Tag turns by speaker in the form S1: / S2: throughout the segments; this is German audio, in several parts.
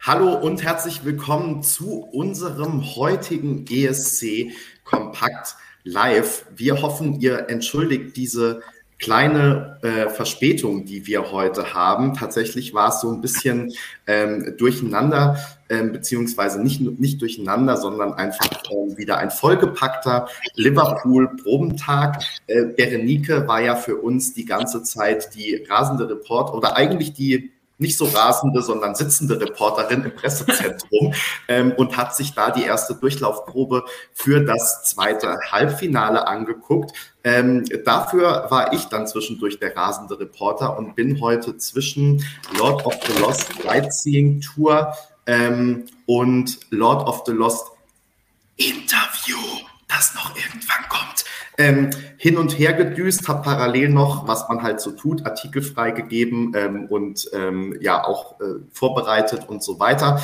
S1: Hallo und herzlich willkommen zu unserem heutigen ESC Kompakt Live. Wir hoffen, ihr entschuldigt diese kleine Verspätung, die wir heute haben. Tatsächlich war es so ein bisschen durcheinander, beziehungsweise nicht durcheinander, sondern einfach wieder ein vollgepackter Liverpool-Probentag. Berenike war ja für uns die ganze Zeit die rasende Reporter oder eigentlich die nicht so rasende, sondern sitzende Reporterin im Pressezentrum und hat sich da die erste Durchlaufprobe für das zweite Halbfinale angeguckt. Dafür war ich dann zwischendurch der rasende Reporter und bin heute zwischen Lord of the Lost Sightseeing Tour und Lord of the Lost Interview, das noch irgendwann kommt, hin und her gedüst, habe parallel noch, was man halt so tut, Artikel freigegeben und ja auch vorbereitet und so weiter.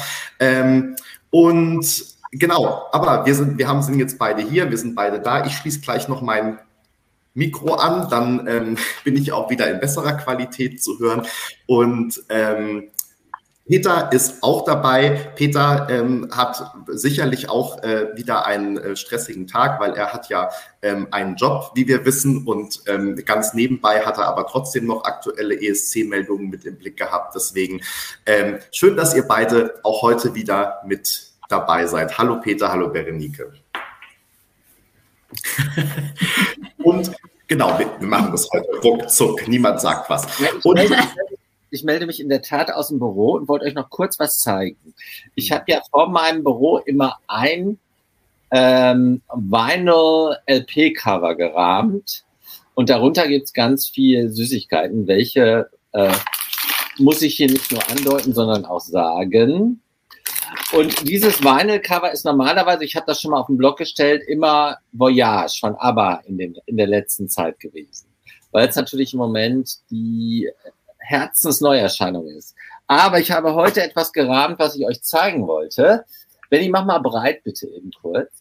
S1: Und genau, aber wir sind jetzt beide hier, wir sind beide da. Ich schließe gleich noch mein Mikro an, dann bin ich auch wieder in besserer Qualität zu hören. Und Peter ist auch dabei. Peter hat sicherlich auch wieder einen stressigen Tag, weil er hat ja einen Job, wie wir wissen, und ganz nebenbei hat er aber trotzdem noch aktuelle ESC-Meldungen mit im Blick gehabt. Deswegen schön, dass ihr beide auch heute wieder mit dabei seid. Hallo Peter, hallo Berenike. Und genau, wir machen das heute ruckzuck. Niemand sagt was. Und
S2: ich melde mich in der Tat aus dem Büro und wollte euch noch kurz was zeigen. Ich habe ja vor meinem Büro immer ein Vinyl-LP-Cover gerahmt und darunter gibt es ganz viele Süßigkeiten. Welche muss ich hier nicht nur andeuten, sondern auch sagen. Und dieses Vinyl-Cover ist normalerweise, ich habe das schon mal auf den Blog gestellt, immer Voyage von ABBA in der letzten Zeit gewesen. Weil es natürlich im Moment die Herzensneuerscheinung ist. Aber ich habe heute etwas gerahmt, was ich euch zeigen wollte. Benni, mach mal breit bitte eben kurz.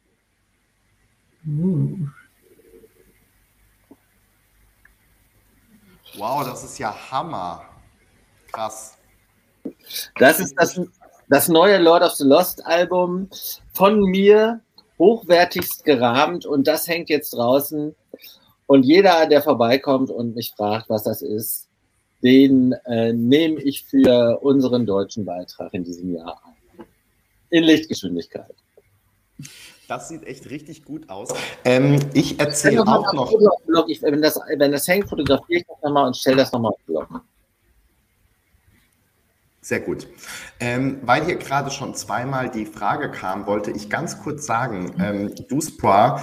S1: Wow, das ist ja Hammer. Krass.
S2: Das ist das neue Lord of the Lost Album von mir, hochwertigst gerahmt, und das hängt jetzt draußen. Und jeder, der vorbeikommt und mich fragt, was das ist, den nehme ich für unseren deutschen Beitrag in diesem Jahr ein. In Lichtgeschwindigkeit.
S1: Das sieht echt richtig gut aus. Ich erzähle auch noch.
S2: Wenn das hängt, fotografiere ich das nochmal und stelle das nochmal auf den Blog.
S1: Sehr gut. Weil hier gerade schon zweimal die Frage kam, wollte ich ganz kurz sagen, Duspoir,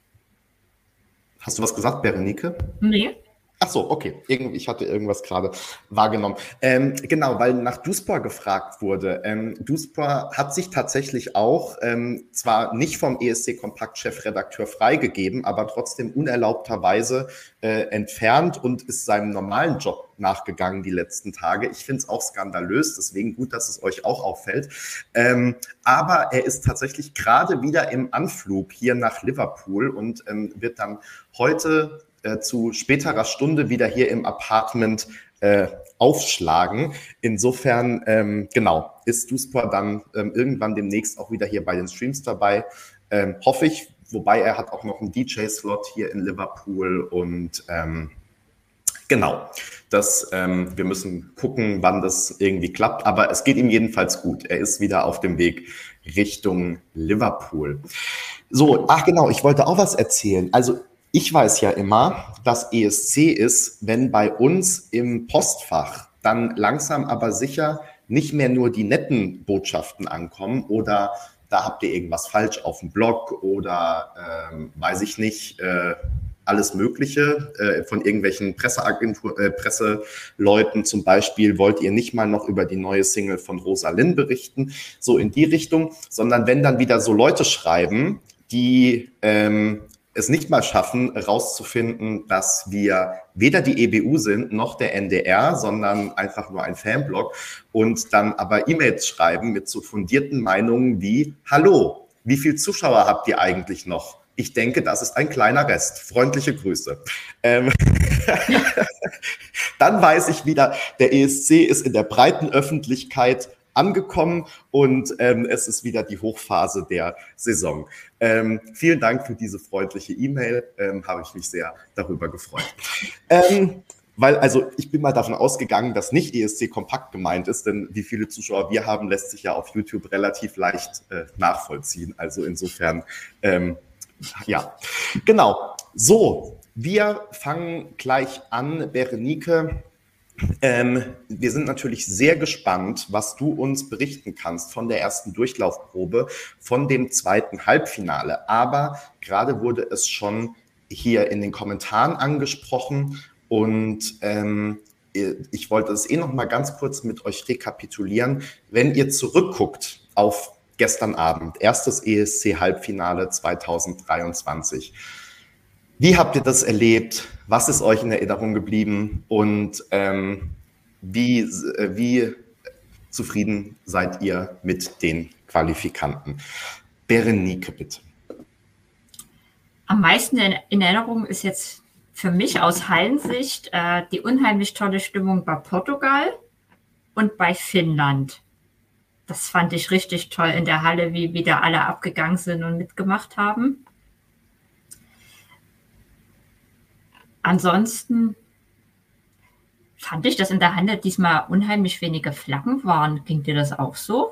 S1: hast du was gesagt, Berenike?
S3: Nee.
S1: Ach so, okay. Ich hatte irgendwas gerade wahrgenommen. Genau, weil nach Duspoir gefragt wurde. Duspoir hat sich tatsächlich auch, zwar nicht vom ESC-Kompakt-Chefredakteur freigegeben, aber trotzdem unerlaubterweise entfernt und ist seinem normalen Job nachgegangen die letzten Tage. Ich finde es auch skandalös, deswegen gut, dass es euch auch auffällt. Aber er ist tatsächlich gerade wieder im Anflug hier nach Liverpool und wird dann heute zu späterer Stunde wieder hier im Apartment aufschlagen. Insofern, genau, ist Duspoir dann irgendwann demnächst auch wieder hier bei den Streams dabei, hoffe ich. Wobei er hat auch noch einen DJ-Slot hier in Liverpool und genau, wir müssen gucken, wann das irgendwie klappt, aber es geht ihm jedenfalls gut. Er ist wieder auf dem Weg Richtung Liverpool. So, ach genau, ich wollte auch was erzählen. Also ich weiß ja immer, dass ESC ist, wenn bei uns im Postfach dann langsam aber sicher nicht mehr nur die netten Botschaften ankommen oder da habt ihr irgendwas falsch auf dem Blog oder weiß ich nicht, alles Mögliche von irgendwelchen Presseleuten zum Beispiel, wollt ihr nicht mal noch über die neue Single von Rosalind berichten, so in die Richtung, sondern wenn dann wieder so Leute schreiben, die es nicht mal schaffen, rauszufinden, dass wir weder die EBU sind, noch der NDR, sondern einfach nur ein Fanblog und dann aber E-Mails schreiben mit so fundierten Meinungen wie, hallo, wie viele Zuschauer habt ihr eigentlich noch? Ich denke, das ist ein kleiner Rest. Freundliche Grüße. Dann weiß ich wieder, der ESC ist in der breiten Öffentlichkeit angekommen und es ist wieder die Hochphase der Saison. Vielen Dank für diese freundliche E-Mail, habe ich mich sehr darüber gefreut. Weil, also ich bin mal davon ausgegangen, dass nicht ESC Kompakt gemeint ist, denn wie viele Zuschauer wir haben, lässt sich ja auf YouTube relativ leicht nachvollziehen. Also insofern, ja, genau. So, wir fangen gleich an, Berenike. Wir sind natürlich sehr gespannt, was du uns berichten kannst von der ersten Durchlaufprobe, von dem zweiten Halbfinale. Aber gerade wurde es schon hier in den Kommentaren angesprochen und ich wollte es noch mal ganz kurz mit euch rekapitulieren. Wenn ihr zurückguckt auf gestern Abend, erstes ESC-Halbfinale 2023, wie habt ihr das erlebt? Was ist euch in Erinnerung geblieben? Und wie zufrieden seid ihr mit den Qualifikanten? Berenike, bitte.
S3: Am meisten in Erinnerung ist jetzt für mich aus Hallensicht die unheimlich tolle Stimmung bei Portugal und bei Finnland. Das fand ich richtig toll in der Halle, wie da alle abgegangen sind und mitgemacht haben. Ansonsten fand ich, dass in der Halle diesmal unheimlich wenige Flaggen waren. Ging dir das auch so?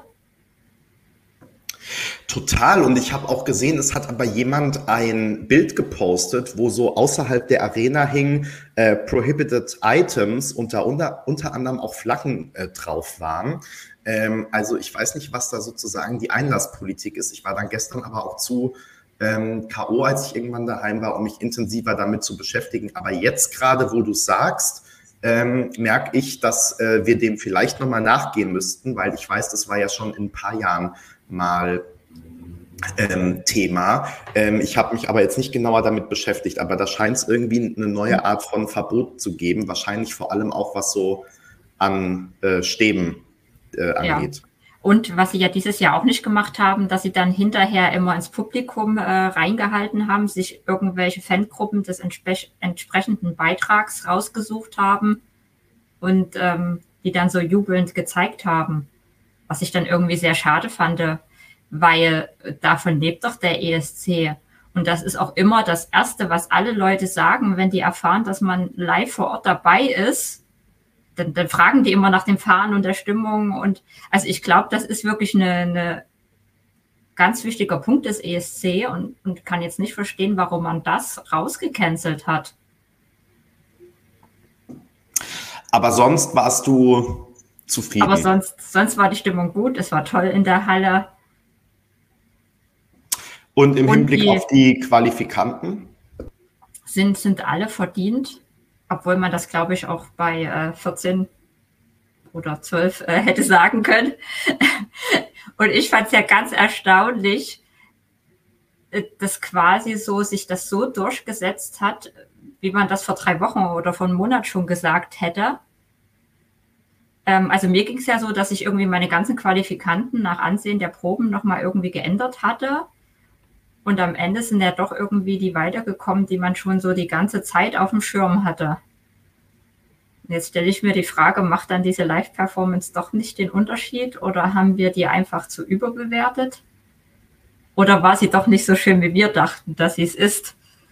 S1: Total. Und ich habe auch gesehen, es hat aber jemand ein Bild gepostet, wo so außerhalb der Arena hing Prohibited Items, unter anderem auch Flaggen drauf waren. Also ich weiß nicht, was da sozusagen die Einlasspolitik ist. Ich war dann gestern aber auch zu K.O., als ich irgendwann daheim war, um mich intensiver damit zu beschäftigen. Aber jetzt gerade, wo du es sagst, merke ich, dass wir dem vielleicht nochmal nachgehen müssten, weil ich weiß, das war ja schon in ein paar Jahren mal Thema. Ich habe mich aber jetzt nicht genauer damit beschäftigt, aber da scheint es irgendwie eine neue Art von Verbot zu geben, wahrscheinlich vor allem auch, was so an Stäben angeht.
S3: Ja. Und was sie ja dieses Jahr auch nicht gemacht haben, dass sie dann hinterher immer ins Publikum reingehalten haben, sich irgendwelche Fangruppen des entsprechenden Beitrags rausgesucht haben und die dann so jubelnd gezeigt haben. Was ich dann irgendwie sehr schade fand, weil davon lebt doch der ESC. Und das ist auch immer das Erste, was alle Leute sagen, wenn die erfahren, dass man live vor Ort dabei ist. Dann fragen die immer nach dem Fahren und der Stimmung. Und also ich glaube, das ist wirklich eine ganz wichtiger Punkt des ESC und kann jetzt nicht verstehen, warum man das rausgecancelt hat.
S1: Aber sonst warst du zufrieden?
S3: Aber sonst war die Stimmung gut. Es war toll in der Halle.
S1: Und im Hinblick auf die Qualifikanten?
S3: Sind alle verdient. Obwohl man das, glaube ich, auch bei 14 oder 12 hätte sagen können. Und ich fand es ja ganz erstaunlich, dass quasi so sich das so durchgesetzt hat, wie man das vor 3 Wochen oder vor einem Monat schon gesagt hätte. Also mir ging es ja so, dass ich irgendwie meine ganzen Qualifikanten nach Ansehen der Proben nochmal irgendwie geändert hatte. Und am Ende sind ja doch irgendwie die weitergekommen, die man schon so die ganze Zeit auf dem Schirm hatte. Jetzt stelle ich mir die Frage, macht dann diese Live-Performance doch nicht den Unterschied oder haben wir die einfach zu überbewertet? Oder war sie doch nicht so schön, wie wir dachten, dass sie es ist?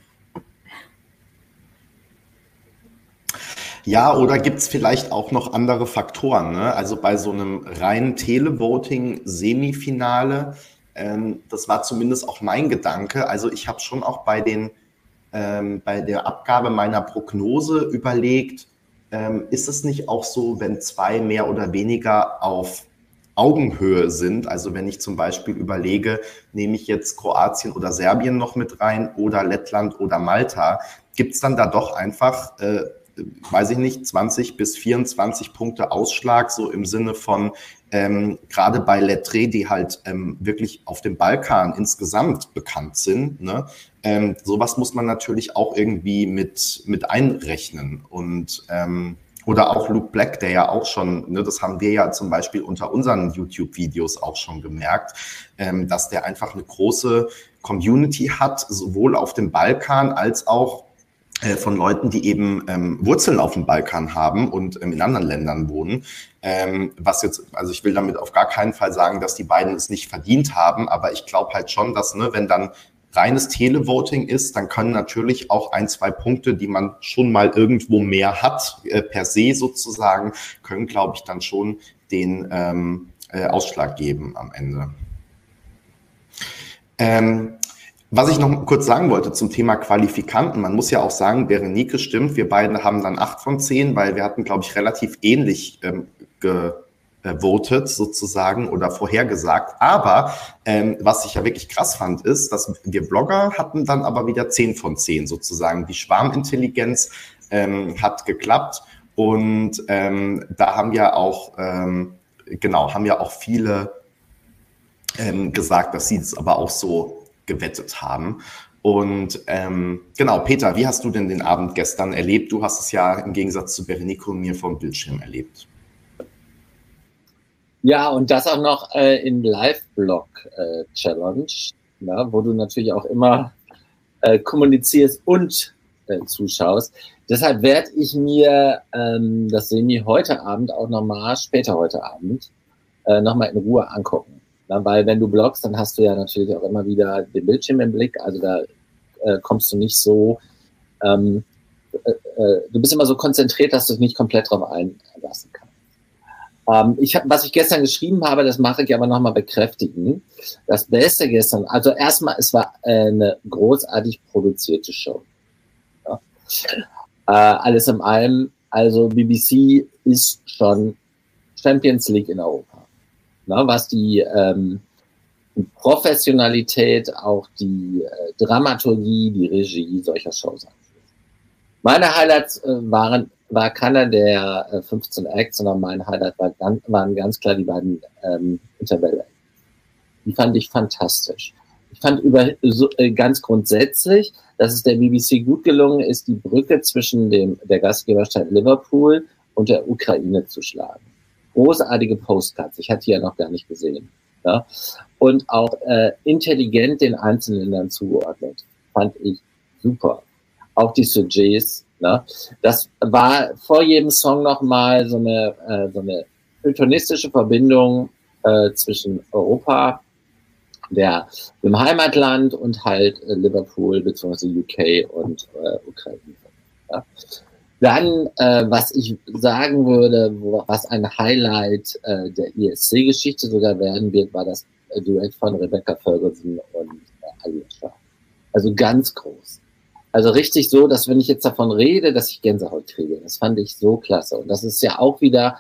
S1: Ja, oder gibt es vielleicht auch noch andere Faktoren, ne? Also bei so einem reinen Televoting-Semifinale, das war zumindest auch mein Gedanke. Also ich habe schon auch bei der Abgabe meiner Prognose überlegt, ist es nicht auch so, wenn 2 mehr oder weniger auf Augenhöhe sind, also wenn ich zum Beispiel überlege, nehme ich jetzt Kroatien oder Serbien noch mit rein oder Lettland oder Malta, gibt es dann da doch einfach, weiß ich nicht, 20 bis 24 Punkte Ausschlag, so im Sinne von, gerade bei Lettré, die halt wirklich auf dem Balkan insgesamt bekannt sind, ne? Sowas muss man natürlich auch irgendwie mit einrechnen. Und oder auch Luke Black, der ja auch schon, ne, das haben wir ja zum Beispiel unter unseren YouTube-Videos auch schon gemerkt, dass der einfach eine große Community hat, sowohl auf dem Balkan als auch von Leuten, die eben Wurzeln auf dem Balkan haben und in anderen Ländern wohnen. Was jetzt, also ich will damit auf gar keinen Fall sagen, dass die beiden es nicht verdient haben, aber ich glaube halt schon, dass, ne, wenn dann reines Televoting ist, dann können natürlich auch 1, 2 Punkte, die man schon mal irgendwo mehr hat, per se sozusagen, können, glaube ich, dann schon den Ausschlag geben am Ende. Was ich noch kurz sagen wollte zum Thema Qualifikanten, man muss ja auch sagen, Berenike stimmt, wir beide haben dann 8 von 10, weil wir hatten, glaube ich, relativ ähnlich gewotet sozusagen oder vorhergesagt. Aber was ich ja wirklich krass fand, ist, dass wir Blogger hatten dann aber wieder 10 von 10 sozusagen. Die Schwarmintelligenz hat geklappt und da haben ja auch, haben ja auch viele gesagt, dass sie es aber auch so gewettet haben. Und genau, Peter, wie hast du denn den Abend gestern erlebt? Du hast es ja im Gegensatz zu Berenike und mir vom Bildschirm erlebt.
S2: Ja, und das auch noch in Live-Blog-Challenge, wo du natürlich auch immer kommunizierst und zuschaust. Deshalb werde ich mir das Semi heute Abend auch nochmal, später heute Abend, nochmal in Ruhe angucken. Weil wenn du bloggst, dann hast du ja natürlich auch immer wieder den Bildschirm im Blick. Also da kommst du nicht so, du bist immer so konzentriert, dass du dich nicht komplett drauf einlassen kannst. Was ich gestern geschrieben habe, das mache ich aber nochmal bekräftigen. Das Beste gestern, also erstmal, es war eine großartig produzierte Show. Ja. Alles in allem, also BBC ist schon Champions League in Europa. Na, was die Professionalität, auch die Dramaturgie, die Regie solcher Shows angeht. Meine Highlights war keiner der 15 Acts, sondern mein Highlight waren ganz klar die beiden Intervall. Die fand ich fantastisch. Ich fand ganz grundsätzlich, dass es der BBC gut gelungen ist, die Brücke zwischen der Gastgeberstadt Liverpool und der Ukraine zu schlagen. Großartige Postcards, ich hatte die ja noch gar nicht gesehen. Ja? Und auch intelligent den einzelnen Ländern zugeordnet. Fand ich super. Auch die Sujets. Ne? Das war vor jedem Song nochmal so eine tonistische Verbindung zwischen Europa, dem Heimatland und halt Liverpool bzw. UK und Ukraine. Ja? Dann, was ich sagen würde, was ein Highlight der ESC-Geschichte sogar werden wird, war das Duett von Rebecca Ferguson und Alicia. Also ganz groß. Also richtig so, dass wenn ich jetzt davon rede, dass ich Gänsehaut kriege. Das fand ich so klasse. Und das ist ja auch wieder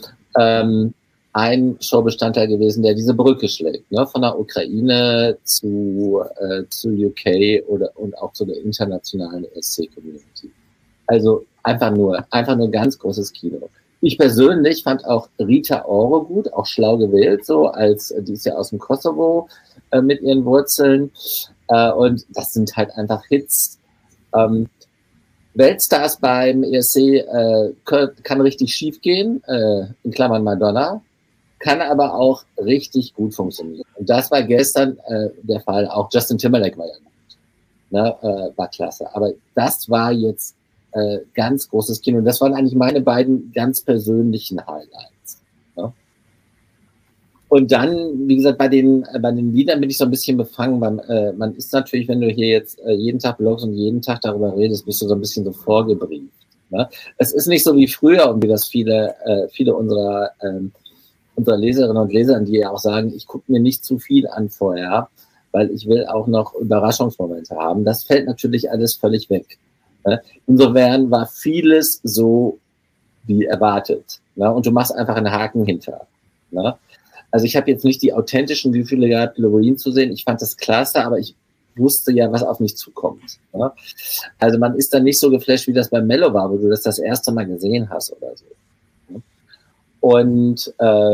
S2: ein Showbestandteil gewesen, der diese Brücke schlägt, ne? Von der Ukraine zu UK und auch zu der internationalen ESC-Community. Also einfach nur ganz großes Kino. Ich persönlich fand auch Rita Ora gut, auch schlau gewählt, so die ist ja aus dem Kosovo mit ihren Wurzeln. Und das sind halt einfach Hits. Weltstars beim ESC kann richtig schief gehen, in Klammern Madonna, kann aber auch richtig gut funktionieren. Und das war gestern der Fall. Auch Justin Timberlake war ja gut, ne? War klasse. Aber das war jetzt ganz großes Kino. Und das waren eigentlich meine beiden ganz persönlichen Highlights. Ne? Und dann, wie gesagt, bei den Liedern bin ich so ein bisschen befangen. Man ist natürlich, wenn du hier jetzt jeden Tag bloggst und jeden Tag darüber redest, bist du so ein bisschen so vorgebrieft. Ne? Es ist nicht so wie früher, und wie das viele unserer Leserinnen und Leser, die ja auch sagen, ich gucke mir nicht zu viel an vorher, weil ich will auch noch Überraschungsmomente haben. Das fällt natürlich alles völlig weg. Ne? Insofern war vieles so wie erwartet. Ne? Und du machst einfach einen Haken hinter. Ne? Also ich habe jetzt nicht die authentischen Gefühle gehabt, Loreen zu sehen. Ich fand das klasse, aber ich wusste ja, was auf mich zukommt. Ne? Also man ist dann nicht so geflasht, wie das bei Mello war, wo du das erste Mal gesehen hast oder so. Ne? Und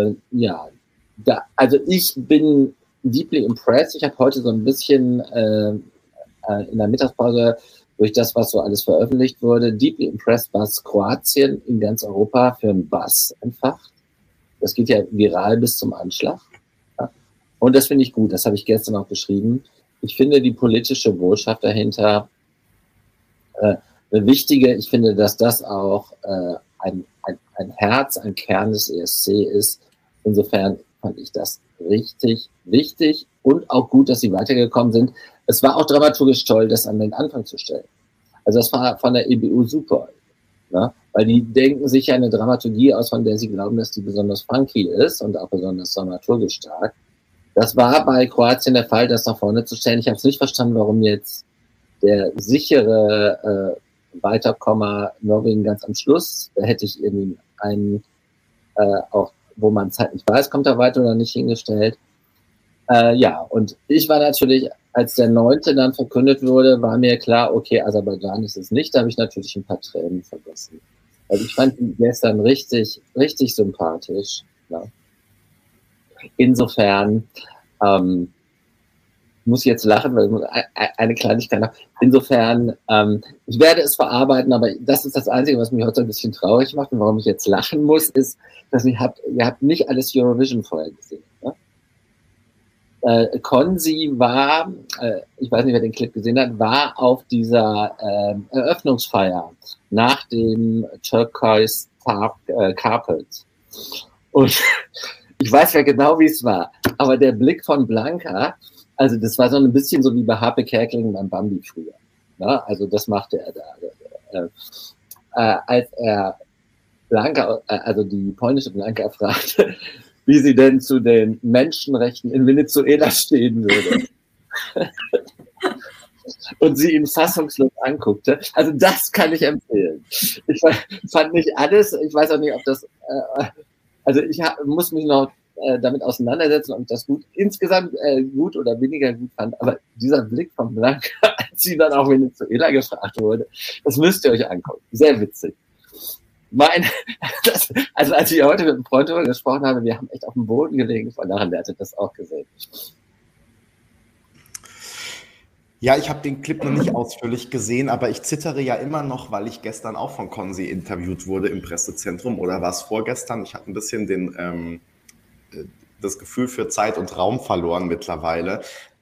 S2: also ich bin deeply impressed. Ich habe heute so ein bisschen in der Mittagspause durch das, was so alles veröffentlicht wurde, deeply impressed, was Kroatien in ganz Europa für einen Bass entfacht. Das geht ja viral bis zum Anschlag. Ja. Und das finde ich gut, das habe ich gestern auch geschrieben. Ich finde die politische Botschaft dahinter eine wichtige. Ich finde, dass das auch ein Herz, ein Kern des ESC ist. Insofern fand ich das richtig wichtig und auch gut, dass sie weitergekommen sind. Es war auch dramaturgisch toll, das an den Anfang zu stellen. Also das war von der EBU super, ne? Weil die denken sich ja eine Dramaturgie aus, von der sie glauben, dass die besonders funky ist und auch besonders dramaturgisch stark. Das war bei Kroatien der Fall, das nach vorne zu stellen. Ich habe es nicht verstanden, warum jetzt der sichere Weiterkommer Norwegen ganz am Schluss, da hätte ich irgendwie einen, auch wo man es halt nicht weiß, kommt er weiter oder nicht, hingestellt. Ja, und ich war natürlich, als der 9. dann verkündet wurde, war mir klar, okay, Aserbaidschan ist es nicht, da habe ich natürlich ein paar Tränen vergessen. Also ich fand ihn gestern richtig, richtig sympathisch. Ja. Insofern muss ich jetzt lachen, weil eine Kleinigkeit noch. Insofern, ich werde es verarbeiten, aber das ist das Einzige, was mich heute ein bisschen traurig macht und warum ich jetzt lachen muss, ist, dass ihr habt nicht alles Eurovision vorher gesehen. Ne? Konzi war, ich weiß nicht, wer den Clip gesehen hat, war auf dieser Eröffnungsfeier nach dem Turquoise Carpet. Und ich weiß ja genau, wie es war, aber der Blick von Blanka, also das war so ein bisschen so wie bei Harpe Kerkeling beim Bambi früher. Ne? Also das machte er da. Als er Blanka, also die polnische Blanka fragte, wie sie denn zu den Menschenrechten in Venezuela stehen würde. Und sie ihn fassungslos anguckte. Also das kann ich empfehlen. Ich fand nicht alles, ich weiß auch nicht, ob das, also ich muss mich noch damit auseinandersetzen, ob ich das insgesamt gut oder weniger gut fand. Aber dieser Blick von Blanca, als sie dann auch Venezuela gefragt wurde, das müsst ihr euch angucken. Sehr witzig. Also als ich heute mit einem Freund darüber gesprochen habe, wir haben echt auf dem Boden gelegen, von daher, der hatte das auch gesehen.
S1: Ja, ich habe den Clip noch nicht ausführlich gesehen, aber ich zittere ja immer noch, weil ich gestern auch von Konzi interviewt wurde im Pressezentrum, oder war es vorgestern? Ich habe ein bisschen das Gefühl für Zeit und Raum verloren mittlerweile.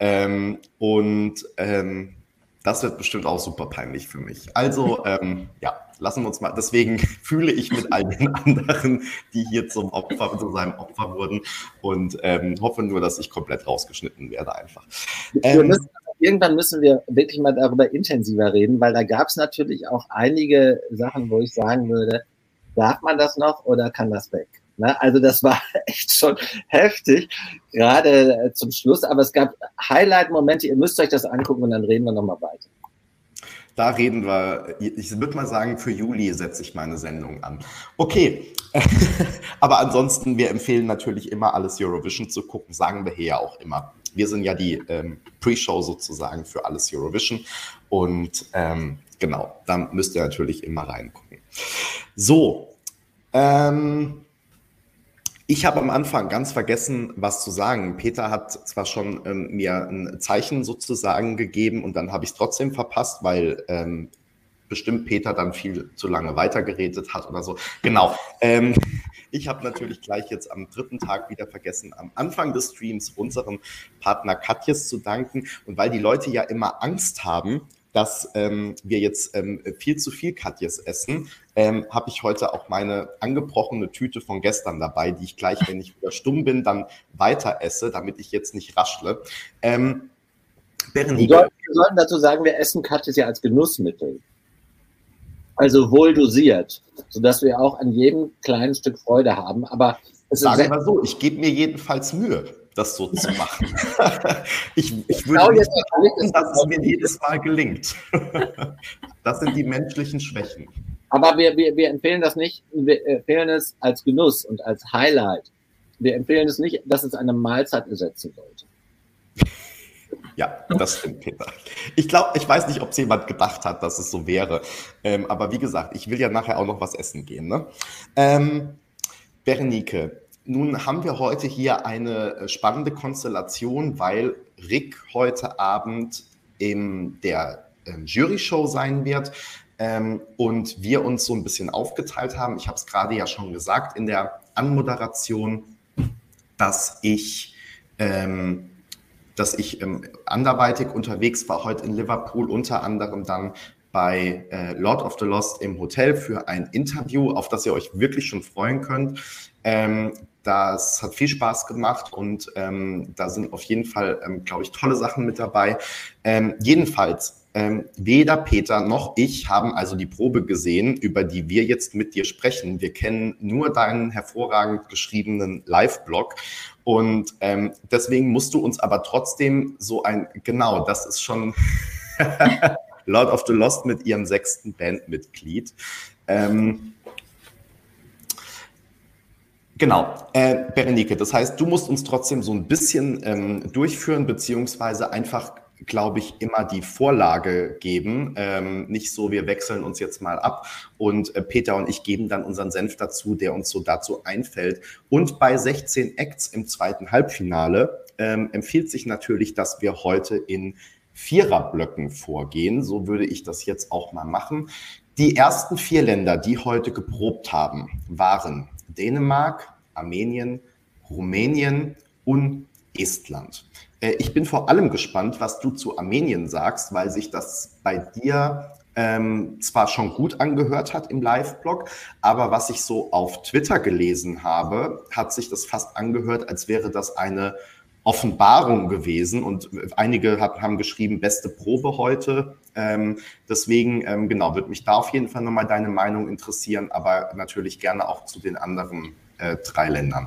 S1: Das wird bestimmt auch super peinlich für mich. Also, ja, lassen wir uns mal, deswegen fühle ich mit all den anderen, die hier zu seinem Opfer wurden, und hoffe nur, dass ich komplett rausgeschnitten werde einfach.
S2: Irgendwann müssen wir wirklich mal darüber intensiver reden, weil da gab es natürlich auch einige Sachen, wo ich sagen würde, darf man das noch oder kann das weg? Ne? Also das war echt schon heftig, gerade zum Schluss, aber es gab Highlight-Momente, ihr müsst euch das angucken und dann reden wir nochmal weiter.
S1: Da reden wir, ich würde mal sagen, für Juli setze ich meine Sendung an. Okay, aber ansonsten, wir empfehlen natürlich immer, alles Eurovision zu gucken, sagen wir hier ja auch immer. Wir sind ja die Pre-Show sozusagen für alles Eurovision, und genau, da müsst ihr natürlich immer reingucken. So, ich habe am Anfang ganz vergessen, was zu sagen. Peter hat zwar schon mir ein Zeichen sozusagen gegeben, und dann habe ich es trotzdem verpasst, weil bestimmt Peter dann viel zu lange weitergeredet hat oder so. Genau. Ich habe natürlich gleich jetzt am 3. Tag wieder vergessen, am Anfang des Streams unserem Partner Katjes zu danken. Und weil die Leute ja immer Angst haben, dass wir jetzt viel zu viel Katjes essen, habe ich heute auch meine angebrochene Tüte von gestern dabei, die ich gleich, wenn ich wieder stumm bin, dann weiter esse, damit ich jetzt nicht raschle.
S2: Wir sollten dazu sagen, wir essen Katjes ja als Genussmittel. Also wohl dosiert, sodass wir auch an jedem kleinen Stück Freude haben. Aber
S1: sagen wir so, ich gebe mir jedenfalls Mühe, das so zu machen. Ich würde nicht sagen, dass es mir jedes Mal gelingt. Das sind die menschlichen Schwächen.
S2: Aber wir empfehlen das nicht, wir empfehlen es als Genuss und als Highlight. Wir empfehlen es nicht, dass es eine Mahlzeit ersetzen sollte.
S1: Ja, das stimmt, Peter. Ich glaube, ich weiß nicht, ob es jemand gedacht hat, dass es so wäre. Aber wie gesagt, ich will ja nachher auch noch was essen gehen. Ne? Berenike, nun haben wir heute hier eine spannende Konstellation, weil Rick heute Abend in der Jury-Show sein wird und wir uns so ein bisschen aufgeteilt haben. Ich habe es gerade ja schon gesagt in der Anmoderation, dass ich anderweitig unterwegs war, heute in Liverpool, unter anderem dann bei Lord of the Lost im Hotel für ein Interview, auf das ihr euch wirklich schon freuen könnt. Das hat viel Spaß gemacht und da sind auf jeden Fall, glaube ich, tolle Sachen mit dabei. Jedenfalls, weder Peter noch ich haben also die Probe gesehen, über die wir jetzt mit dir sprechen. Wir kennen nur deinen hervorragend geschriebenen Live-Blog und deswegen musst du uns aber trotzdem genau, das ist schon Lord of the Lost mit ihrem 6. Bandmitglied. Genau, Berenike, das heißt, du musst uns trotzdem so ein bisschen durchführen, beziehungsweise einfach, glaube ich, immer die Vorlage geben. Nicht so, wir wechseln uns jetzt mal ab und Peter und ich geben dann unseren Senf dazu, der uns so dazu einfällt. Und bei 16 Acts im zweiten Halbfinale empfiehlt sich natürlich, dass wir heute in Viererblöcken vorgehen. So würde ich das jetzt auch mal machen. Die ersten 4 Länder, die heute geprobt haben, waren Dänemark, Armenien, Rumänien und Estland. Ich bin vor allem gespannt, was du zu Armenien sagst, weil sich das bei dir zwar schon gut angehört hat im Live-Blog, aber was ich so auf Twitter gelesen habe, hat sich das fast angehört, als wäre das eine Offenbarung gewesen und einige haben geschrieben, beste Probe heute. Deswegen, genau, würde mich da auf jeden Fall nochmal deine Meinung interessieren, aber natürlich gerne auch zu den anderen 3 Ländern.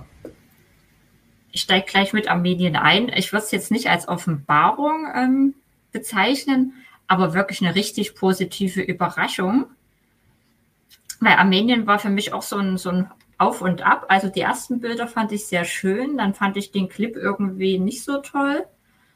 S3: Ich steige gleich mit Armenien ein. Ich würde es jetzt nicht als Offenbarung bezeichnen, aber wirklich eine richtig positive Überraschung. Weil Armenien war für mich auch so ein Auf und Ab. Also die ersten Bilder fand ich sehr schön, dann fand ich den Clip irgendwie nicht so toll.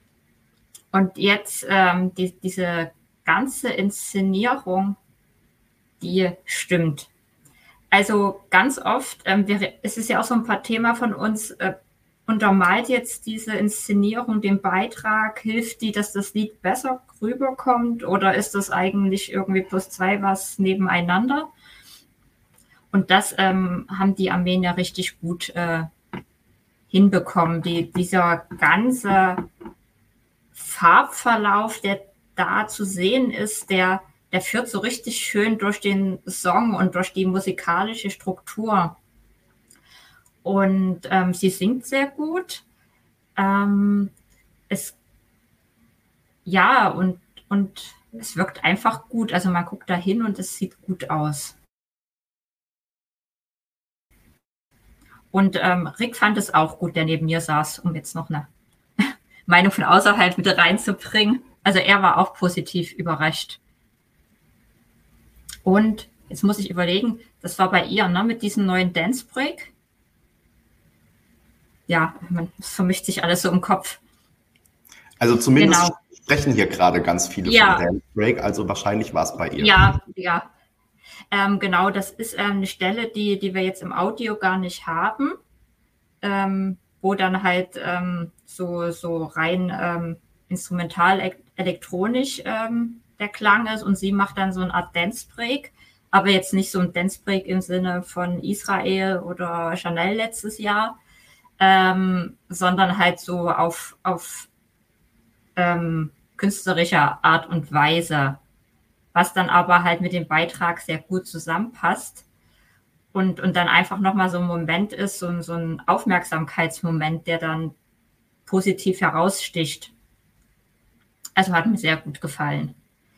S3: Und jetzt diese ganze Inszenierung, die stimmt. Also ganz oft, es ist ja auch so ein paar Thema von uns, untermalt jetzt diese Inszenierung den Beitrag, hilft die, dass das Lied besser rüberkommt oder ist das eigentlich irgendwie +2 was nebeneinander? Und das haben die Armenier richtig gut hinbekommen. Dieser ganze Farbverlauf, der da zu sehen ist, der führt so richtig schön durch den Song und durch die musikalische Struktur. Und sie singt sehr gut. Und es wirkt einfach gut. Also man guckt da hin und es sieht gut aus. Und Rick fand es auch gut, der neben mir saß, um jetzt noch eine Meinung von außerhalb mit reinzubringen. Also er war auch positiv überrascht. Und jetzt muss ich überlegen, das war bei ihr, ne, mit diesem neuen Dance Break. Ja, es vermischt sich alles so im Kopf.
S1: Also zumindest sprechen hier gerade ganz viele von Dance Break, also wahrscheinlich war es bei ihr.
S3: Ja. Genau, das ist eine Stelle, die wir jetzt im Audio gar nicht haben, wo dann halt so rein instrumental elektronisch der Klang ist und sie macht dann so eine Art Dance Break, aber jetzt nicht so ein Dance Break im Sinne von Israel oder Chanel letztes Jahr, sondern halt so auf künstlerischer Art und Weise, was dann aber halt mit dem Beitrag sehr gut zusammenpasst und dann einfach nochmal so ein Moment ist, so ein Aufmerksamkeitsmoment, der dann positiv heraussticht. Also hat mir sehr gut gefallen.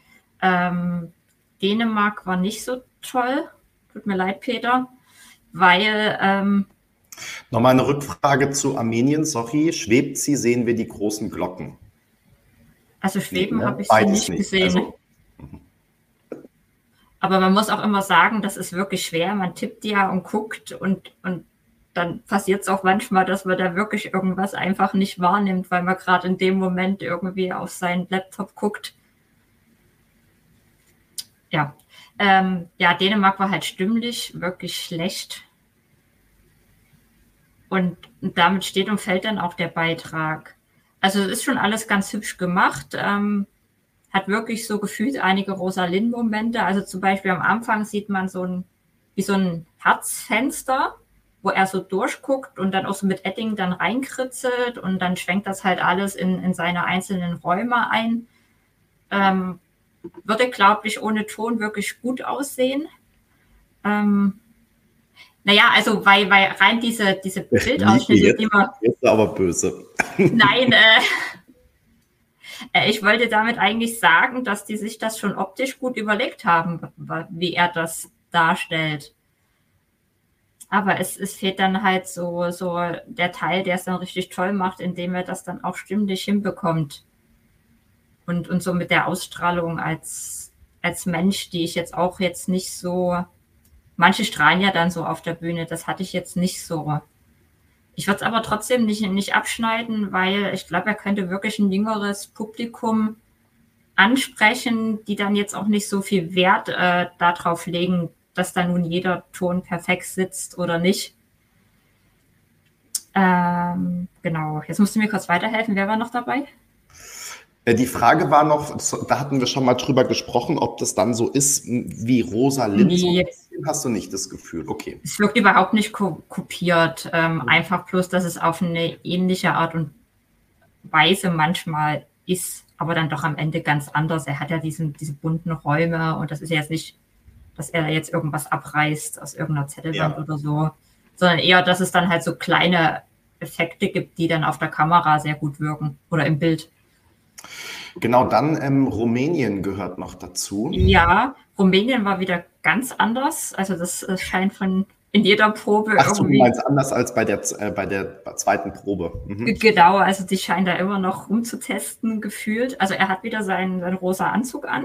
S3: Dänemark war nicht so toll, tut mir leid, Peter, weil...
S1: Nochmal eine Rückfrage zu Armenien, sorry, schwebt sie, sehen wir die großen Glocken?
S3: Also schweben habe ich sie nicht gesehen. Also, aber man muss auch immer sagen, das ist wirklich schwer. Man tippt ja und guckt und dann passiert es auch manchmal, dass man da wirklich irgendwas einfach nicht wahrnimmt, weil man gerade in dem Moment irgendwie auf seinen Laptop guckt. Ja, Dänemark war halt stimmlich wirklich schlecht. Und damit steht und fällt dann auch der Beitrag. Also es ist schon alles ganz hübsch gemacht. Hat wirklich so gefühlt einige Rosalind-Momente. Also zum Beispiel am Anfang sieht man wie so ein Herzfenster, wo er so durchguckt und dann auch so mit Edding dann reinkritzelt und dann schwenkt das halt alles in seine einzelnen Räume ein. würde, glaube ich, ohne Ton wirklich gut aussehen. Naja, also weil rein diese Bildausschnitte, die man...
S1: Ist aber böse.
S3: Nein, ich wollte damit eigentlich sagen, dass die sich das schon optisch gut überlegt haben, wie er das darstellt. Aber es fehlt dann halt so der Teil, der es dann richtig toll macht, indem er das dann auch stimmlich hinbekommt. Und so mit der Ausstrahlung als Mensch, die ich jetzt auch nicht so... Manche strahlen ja dann so auf der Bühne, das hatte ich jetzt nicht so. Ich würde es aber trotzdem nicht abschneiden, weil ich glaube, er könnte wirklich ein jüngeres Publikum ansprechen, die dann jetzt auch nicht so viel Wert darauf legen, dass da nun jeder Ton perfekt sitzt oder nicht. Genau, jetzt musst du mir kurz weiterhelfen. Wer war noch dabei?
S1: Die Frage war noch, da hatten wir schon mal drüber gesprochen, ob das dann so ist wie Rosa Linz.
S3: Nee.
S1: Hast du nicht das Gefühl? Okay.
S3: Es wirkt überhaupt nicht kopiert. Einfach bloß, dass es auf eine ähnliche Art und Weise manchmal ist, aber dann doch am Ende ganz anders. Er hat ja diese bunten Räume und das ist ja jetzt nicht, dass er jetzt irgendwas abreißt aus irgendeiner Zettelwand oder so, sondern eher, dass es dann halt so kleine Effekte gibt, die dann auf der Kamera sehr gut wirken oder im Bild.
S1: Genau, dann Rumänien gehört noch dazu.
S3: Ja, Rumänien war wieder ganz anders. Also das scheint in jeder Probe
S1: Ach so,
S3: irgendwie...
S1: du meinst anders als bei der zweiten Probe. Mhm.
S3: Genau, also die scheinen da immer noch rumzutesten gefühlt. Also er hat wieder seinen rosa Anzug an.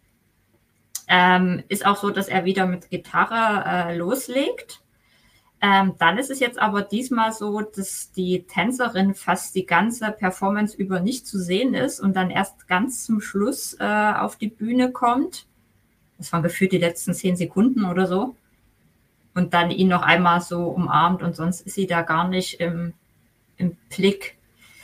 S3: Ist auch so, dass er wieder mit Gitarre loslegt. Dann ist es jetzt aber diesmal so, dass die Tänzerin fast die ganze Performance über nicht zu sehen ist und dann erst ganz zum Schluss auf die Bühne kommt. Das waren gefühlt die letzten 10 Sekunden oder so. Und dann ihn noch einmal so umarmt und sonst ist sie da gar nicht im Blick.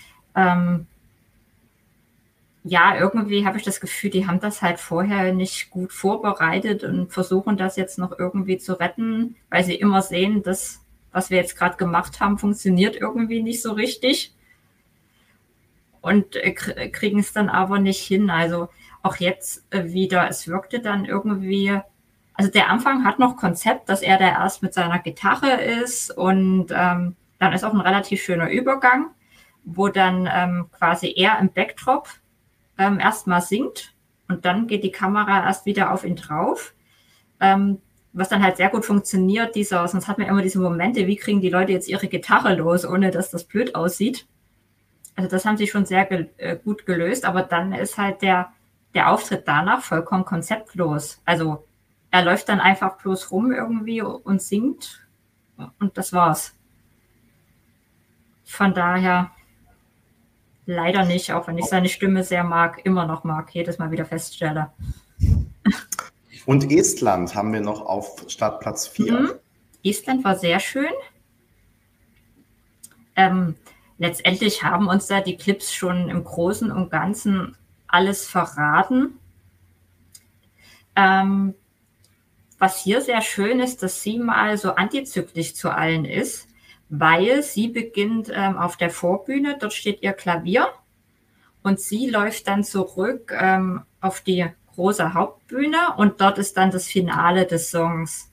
S3: Ja, irgendwie habe ich das Gefühl, die haben das halt vorher nicht gut vorbereitet und versuchen das jetzt noch irgendwie zu retten, weil sie immer sehen, dass was wir jetzt gerade gemacht haben, funktioniert irgendwie nicht so richtig und kriegen es dann aber nicht hin. Also auch jetzt wieder, es wirkte dann irgendwie, also der Anfang hat noch Konzept, dass er da erst mit seiner Gitarre ist und dann ist auch ein relativ schöner Übergang, wo dann quasi er im Backdrop erstmal singt und dann geht die Kamera erst wieder auf ihn drauf, was dann halt sehr gut funktioniert, sonst hat man immer diese Momente, wie kriegen die Leute jetzt ihre Gitarre los, ohne dass das blöd aussieht. Also das haben sie schon sehr gut gelöst, aber dann ist halt der Auftritt danach vollkommen konzeptlos. Also er läuft dann einfach bloß rum irgendwie und singt und das war's. Von daher leider nicht, auch wenn ich seine Stimme sehr immer noch mag, jedes Mal wieder feststelle.
S1: Und Estland haben wir noch auf Startplatz 4.
S3: Estland war sehr schön. Letztendlich haben uns da die Clips schon im Großen und Ganzen alles verraten. Was hier sehr schön ist, dass sie mal so antizyklisch zu allen ist, weil sie beginnt auf der Vorbühne, dort steht ihr Klavier und sie läuft dann zurück auf die große Hauptbühne und dort ist dann das Finale des Songs.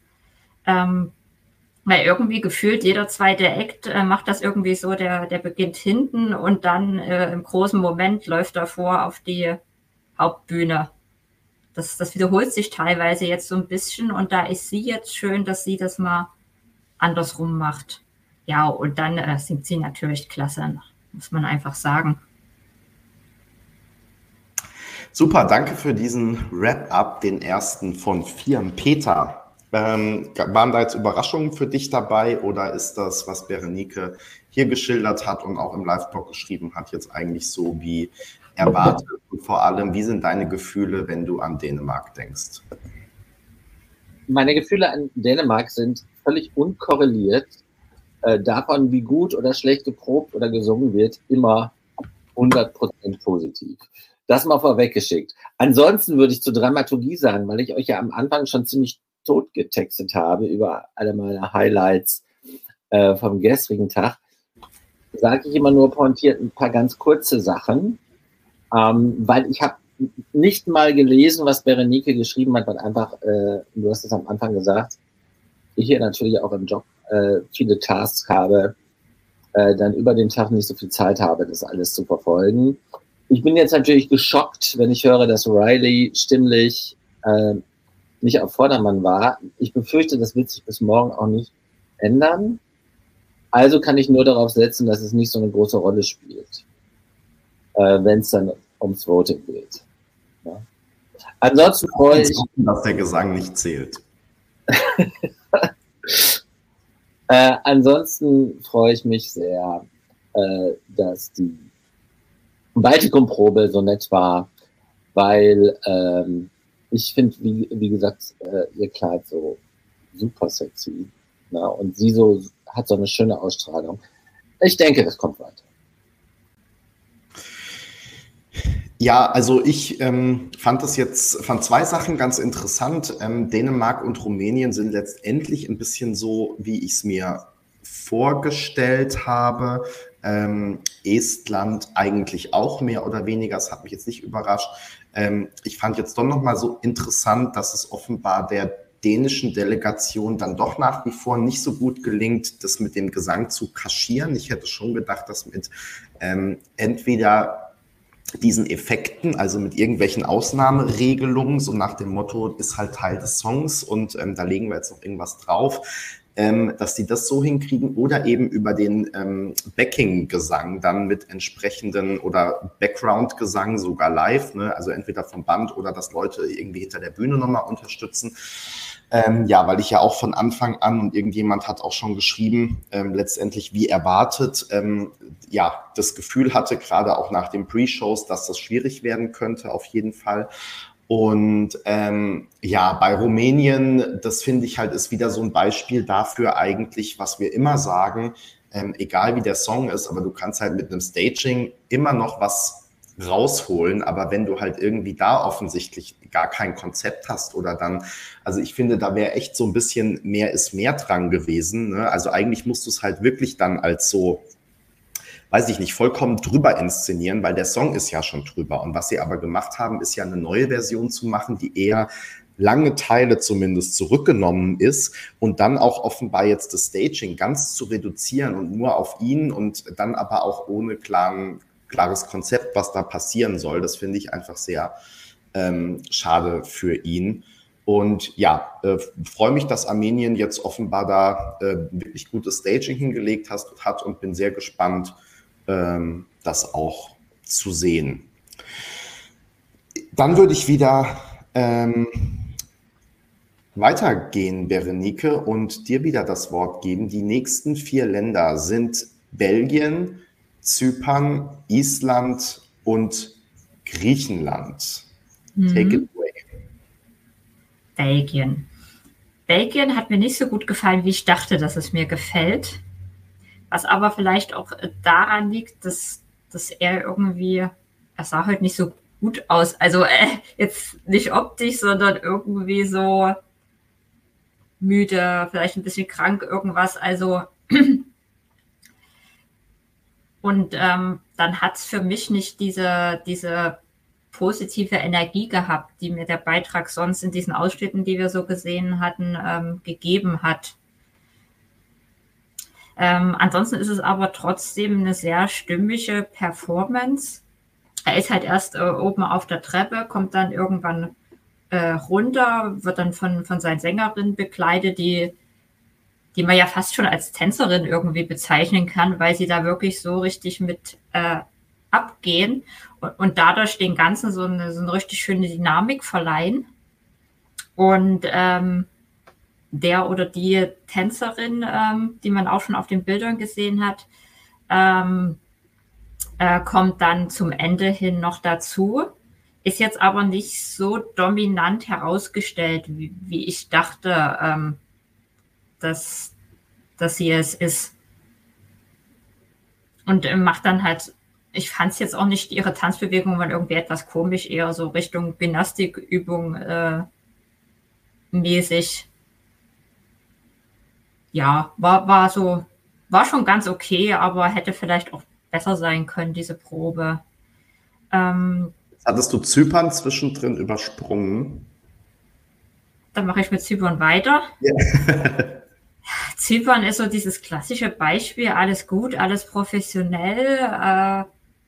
S3: Weil irgendwie gefühlt jeder zweite Act macht das irgendwie so, der beginnt hinten und dann im großen Moment läuft er vor auf die Hauptbühne. Das wiederholt sich teilweise jetzt so ein bisschen und da ist sie jetzt schön, dass sie das mal andersrum macht. Ja, und dann singt sie natürlich klasse, muss man einfach sagen.
S1: Super, danke für diesen Wrap-up, den ersten von 4. Peter. Waren da jetzt Überraschungen für dich dabei oder ist das, was Berenike hier geschildert hat und auch im Live-Blog geschrieben hat, jetzt eigentlich so wie erwartet? Und vor allem, wie sind deine Gefühle, wenn du an Dänemark denkst?
S2: Meine Gefühle an Dänemark sind völlig unkorreliert davon, wie gut oder schlecht geprobt oder gesungen wird, immer 100% positiv. Das mal vorweggeschickt. Ansonsten würde ich zur Dramaturgie sagen, weil ich euch ja am Anfang schon ziemlich tot getextet habe über alle meine Highlights vom gestrigen Tag, sage ich immer nur pointiert ein paar ganz kurze Sachen, weil ich habe nicht mal gelesen, was Berenike geschrieben hat, weil einfach, du hast es am Anfang gesagt, ich hier natürlich auch im Job viele Tasks habe, dann über den Tag nicht so viel Zeit habe, das alles zu verfolgen. Ich bin jetzt natürlich geschockt, wenn ich höre, dass Riley stimmlich nicht auf Vordermann war. Ich befürchte, das wird sich bis morgen auch nicht ändern. Also kann ich nur darauf setzen, dass es nicht so eine große Rolle spielt, wenn es dann ums Voting geht. Ja. Ansonsten freue ich...
S1: dass der Gesang nicht zählt.
S2: Ansonsten freue ich mich sehr, dass die Baltikum-Probe so nett war, weil ich finde, wie gesagt, ihr Kleid so super sexy. Na, und sie hat so eine schöne Ausstrahlung. Ich denke, das kommt weiter.
S1: Ja, also ich fand zwei Sachen ganz interessant. Dänemark und Rumänien sind letztendlich ein bisschen so, wie ich es mir vorgestellt habe. Estland eigentlich auch mehr oder weniger. Das hat mich jetzt nicht überrascht. Ich fand jetzt doch nochmal so interessant, dass es offenbar der dänischen Delegation dann doch nach wie vor nicht so gut gelingt, das mit dem Gesang zu kaschieren. Ich hätte schon gedacht, dass mit entweder diesen Effekten, also mit irgendwelchen Ausnahmeregelungen, so nach dem Motto, ist halt Teil des Songs und da legen wir jetzt noch irgendwas drauf, dass die das so hinkriegen oder eben über den Backing-Gesang dann mit entsprechenden oder Background-Gesang sogar live, ne? Also entweder vom Band oder dass Leute irgendwie hinter der Bühne nochmal unterstützen. Ja, weil ich ja auch von Anfang an und irgendjemand hat auch schon geschrieben, letztendlich wie erwartet, ja, das Gefühl hatte, gerade auch nach den Pre-Shows, dass das schwierig werden könnte, auf jeden Fall. Und ja, bei Rumänien, das finde ich halt, ist wieder so ein Beispiel dafür eigentlich, was wir immer sagen, egal wie der Song ist, aber du kannst halt mit einem Staging immer noch was rausholen, aber wenn du halt irgendwie da offensichtlich gar kein Konzept hast oder dann, also ich finde, da wäre echt so ein bisschen mehr ist mehr dran gewesen, ne? Also eigentlich musst du es halt wirklich dann als so, weiß ich nicht, vollkommen drüber inszenieren, weil der Song ist ja schon drüber. Und was sie aber gemacht haben, ist ja eine neue Version zu machen, die eher lange Teile zumindest zurückgenommen ist und dann auch offenbar jetzt das Staging ganz zu reduzieren und nur auf ihn und dann aber auch ohne klares Konzept, was da passieren soll. Das finde ich einfach sehr schade für ihn. Und ja, freue mich, dass Armenien jetzt offenbar da wirklich gutes Staging hingelegt hat und bin sehr gespannt, das auch zu sehen. Dann würde ich wieder weitergehen, Berenike, und dir wieder das Wort geben. Die nächsten 4 Länder sind Belgien, Zypern, Island und Griechenland. Take it away.
S3: Belgien. Belgien hat mir nicht so gut gefallen, wie ich dachte, dass es mir gefällt. Was aber vielleicht auch daran liegt, dass er irgendwie, er sah halt nicht so gut aus. Also jetzt nicht optisch, sondern irgendwie so müde, vielleicht ein bisschen krank, irgendwas. Also und dann hat es für mich nicht diese positive Energie gehabt, die mir der Beitrag sonst in diesen Ausschnitten, die wir so gesehen hatten, gegeben hat. Ansonsten ist es aber trotzdem eine sehr stimmige Performance. Er ist halt erst oben auf der Treppe, kommt dann irgendwann runter, wird dann von seinen Sängerinnen begleitet, die man ja fast schon als Tänzerin irgendwie bezeichnen kann, weil sie da wirklich so richtig mit abgehen und dadurch den Ganzen so eine richtig schöne Dynamik verleihen. Und der oder die Tänzerin, die man auch schon auf den Bildern gesehen hat, kommt dann zum Ende hin noch dazu, ist jetzt aber nicht so dominant herausgestellt, wie ich dachte, dass sie es ist. Und macht dann halt, ich fand es jetzt auch nicht, ihre Tanzbewegung war irgendwie etwas komisch, eher so Richtung Gymnastikübung mäßig. Ja, war schon ganz okay, aber hätte vielleicht auch besser sein können, diese Probe.
S1: hattest du Zypern zwischendrin übersprungen?
S3: Dann mache ich mit Zypern weiter. Ja. Zypern ist so dieses klassische Beispiel, alles gut, alles professionell,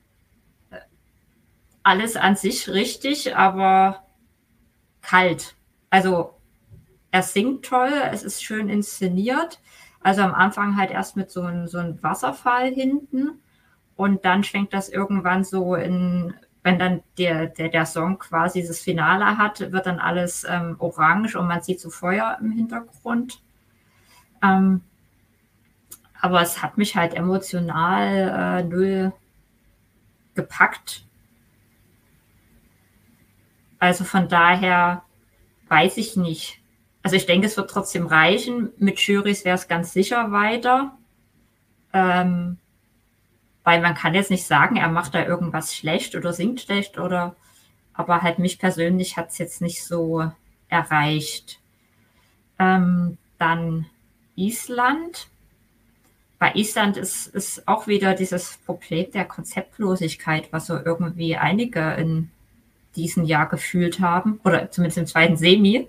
S3: alles an sich richtig, aber kalt. Also er singt toll, es ist schön inszeniert. Also am Anfang halt erst mit so einem Wasserfall hinten und dann schwenkt das irgendwann so in, wenn dann der Song quasi das Finale hat, wird dann alles orange und man sieht so Feuer im Hintergrund. Aber es hat mich halt emotional null gepackt. Also von daher weiß ich nicht. Also ich denke, es wird trotzdem reichen. Mit Jurys wäre es ganz sicher weiter. Weil man kann jetzt nicht sagen, er macht da irgendwas schlecht oder singt schlecht oder, aber halt mich persönlich hat es jetzt nicht so erreicht. Dann Island. Bei Island ist auch wieder dieses Problem der Konzeptlosigkeit, was so irgendwie einige in diesem Jahr gefühlt haben, oder zumindest im zweiten Semi.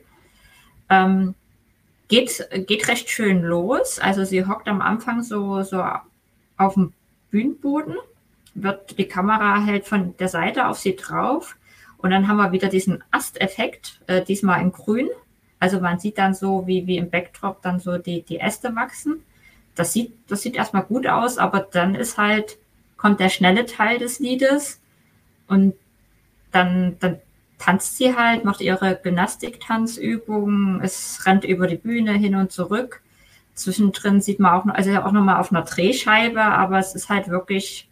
S3: Geht recht schön los. Also sie hockt am Anfang so auf dem Bühnenboden, die Kamera hält von der Seite auf sie drauf und dann haben wir wieder diesen Asteffekt, diesmal in grün. Also man sieht dann so, wie im Backdrop dann so die Äste wachsen. Das sieht erstmal gut aus, aber dann kommt der schnelle Teil des Liedes und dann tanzt sie halt, macht ihre Gymnastiktanzübungen, es rennt über die Bühne hin und zurück. Zwischendrin sieht man auch noch mal auf einer Drehscheibe, aber es ist halt wirklich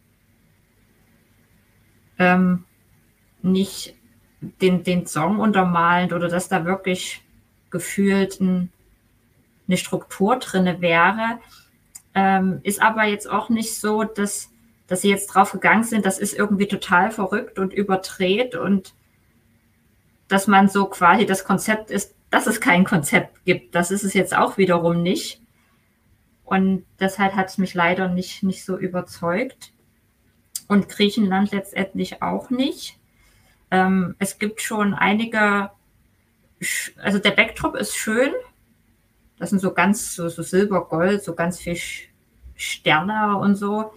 S3: nicht den Song untermalend oder dass da wirklich gefühlt eine Struktur drinne wäre. Ist aber jetzt auch nicht so, dass sie jetzt drauf gegangen sind, das ist irgendwie total verrückt und überdreht und dass man so quasi das Konzept ist, dass es kein Konzept gibt. Das ist es jetzt auch wiederum nicht. Und deshalb hat es mich leider nicht so überzeugt. Und Griechenland letztendlich auch nicht. Es gibt schon einige, also der Backdrop ist schön. Das sind so ganz so Silber-Gold, so ganz viel Sterne und so.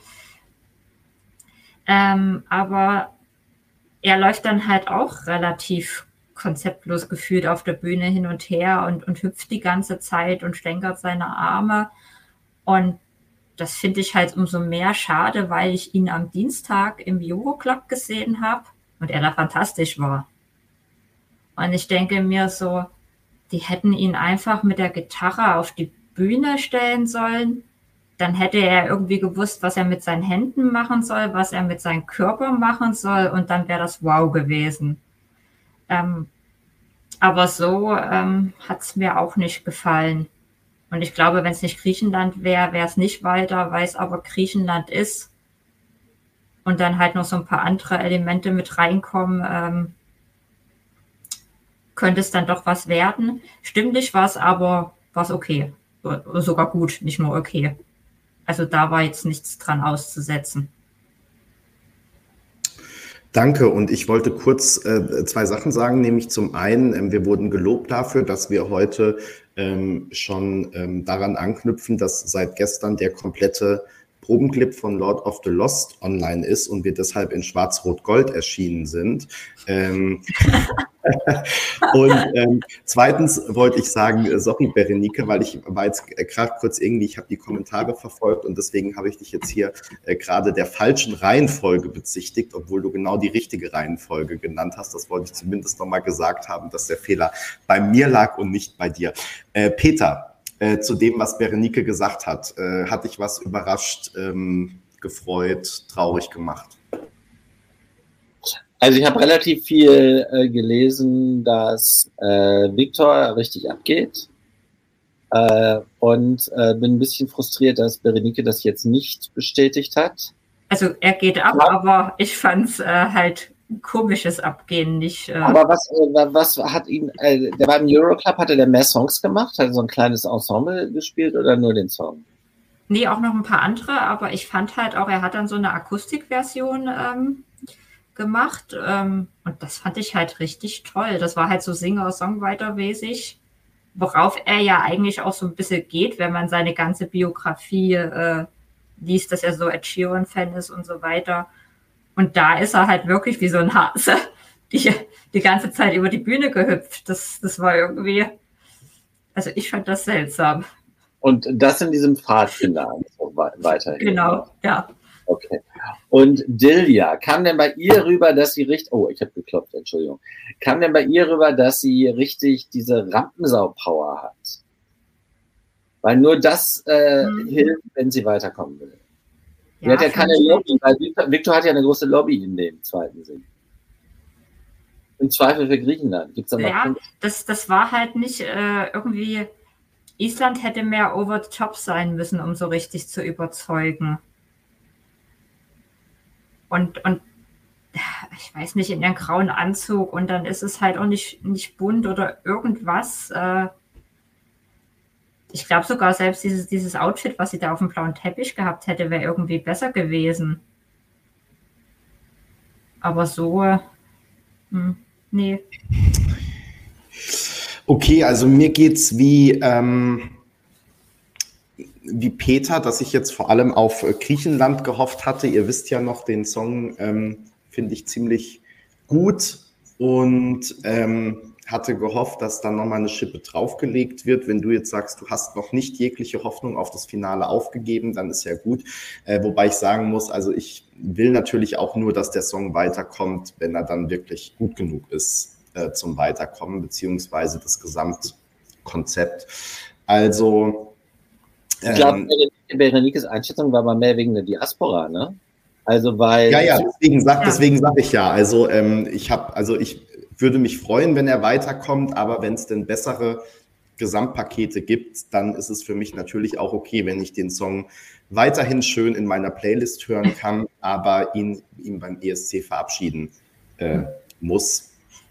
S3: Aber er läuft dann halt auch relativ konzeptlos gefühlt auf der Bühne hin und her und hüpft die ganze Zeit und stänkert seine Arme. Und das finde ich halt umso mehr schade, weil ich ihn am Dienstag im Euroclub gesehen habe und er da fantastisch war. Und ich denke mir so, die hätten ihn einfach mit der Gitarre auf die Bühne stellen sollen. Dann hätte er irgendwie gewusst, was er mit seinen Händen machen soll, was er mit seinem Körper machen soll und dann wäre das wow gewesen. Aber so hat es mir auch nicht gefallen. Und ich glaube, wenn es nicht Griechenland wäre, wäre es nicht weiter, weil es aber Griechenland ist und dann halt noch so ein paar andere Elemente mit reinkommen, könnte es dann doch was werden. Stimmlich war es okay. Sogar gut, nicht nur okay. Also da war jetzt nichts dran auszusetzen.
S1: Danke, und ich wollte kurz 2 Sachen sagen, nämlich zum einen, wir wurden gelobt dafür, dass wir heute schon daran anknüpfen, dass seit gestern der komplette Probenclip von Lord of the Lost online ist und wir deshalb in Schwarz-Rot-Gold erschienen sind. Und zweitens wollte ich sagen, sorry Berenike, weil ich war jetzt gerade kurz irgendwie, ich habe die Kommentare verfolgt und deswegen habe ich dich jetzt hier gerade der falschen Reihenfolge bezichtigt, obwohl du genau die richtige Reihenfolge genannt hast. Das wollte ich zumindest nochmal gesagt haben, dass der Fehler bei mir lag und nicht bei dir. Peter, zu dem, was Berenike gesagt hat, hat dich was überrascht, gefreut, traurig gemacht?
S2: Also ich habe relativ viel gelesen, dass Viktor richtig abgeht und bin ein bisschen frustriert, dass Berenike das jetzt nicht bestätigt hat.
S3: Also er geht ab, ja. Aber ich fand es halt komisches Abgehen nicht.
S2: Aber was hat ihn, der war im Euroclub, hatte der mehr Songs gemacht? Hat er so ein kleines Ensemble gespielt oder nur den Song?
S3: Nee, auch noch ein paar andere, aber ich fand halt auch, er hat dann so eine Akustikversion gemacht. Und das fand ich halt richtig toll. Das war halt so Singer-Songwriter-mäßig, worauf er ja eigentlich auch so ein bisschen geht, wenn man seine ganze Biografie liest, dass er so Ed Sheeran-Fan ist und so weiter. Und da ist er halt wirklich wie so ein Hase die ganze Zeit über die Bühne gehüpft. Das war irgendwie, also ich fand das seltsam.
S2: Und das in diesem Pfadfinderanzug weiterhin.
S3: Genau, ja.
S2: Okay. Und Dilja, kam denn bei ihr rüber, dass sie richtig, oh, ich habe geklopft, Entschuldigung. Kam denn bei ihr rüber, dass sie richtig diese Rampensau-Power hat? Weil nur das hilft, wenn sie weiterkommen will. Sie hat ja keine Lobby, weil Victor hat ja eine große Lobby in dem zweiten Sinn. Im Zweifel für Griechenland. Gibt's da noch
S3: ja, das war halt nicht irgendwie, Island hätte mehr over the top sein müssen, um so richtig zu überzeugen. Und ich weiß nicht, in ihrem grauen Anzug und dann ist es halt auch nicht bunt oder irgendwas. Ich glaube sogar selbst dieses Outfit, was sie da auf dem blauen Teppich gehabt hätte, wäre irgendwie besser gewesen. Aber so, nee.
S1: Okay, also mir geht's wie Peter, dass ich jetzt vor allem auf Griechenland gehofft hatte. Ihr wisst ja noch, den Song finde ich ziemlich gut und hatte gehofft, dass dann nochmal eine Schippe draufgelegt wird. Wenn du jetzt sagst, du hast noch nicht jegliche Hoffnung auf das Finale aufgegeben, dann ist ja gut. Wobei ich sagen muss, also ich will natürlich auch nur, dass der Song weiterkommt, wenn er dann wirklich gut genug ist zum Weiterkommen, beziehungsweise das Gesamtkonzept. Also
S2: ich glaube, Berenikes Einschätzung war mal mehr wegen der Diaspora, ne? Also weil
S1: ja, deswegen sag ich ja. Also ich würde mich freuen, wenn er weiterkommt, aber wenn es denn bessere Gesamtpakete gibt, dann ist es für mich natürlich auch okay, wenn ich den Song weiterhin schön in meiner Playlist hören kann, aber ihn beim ESC verabschieden muss.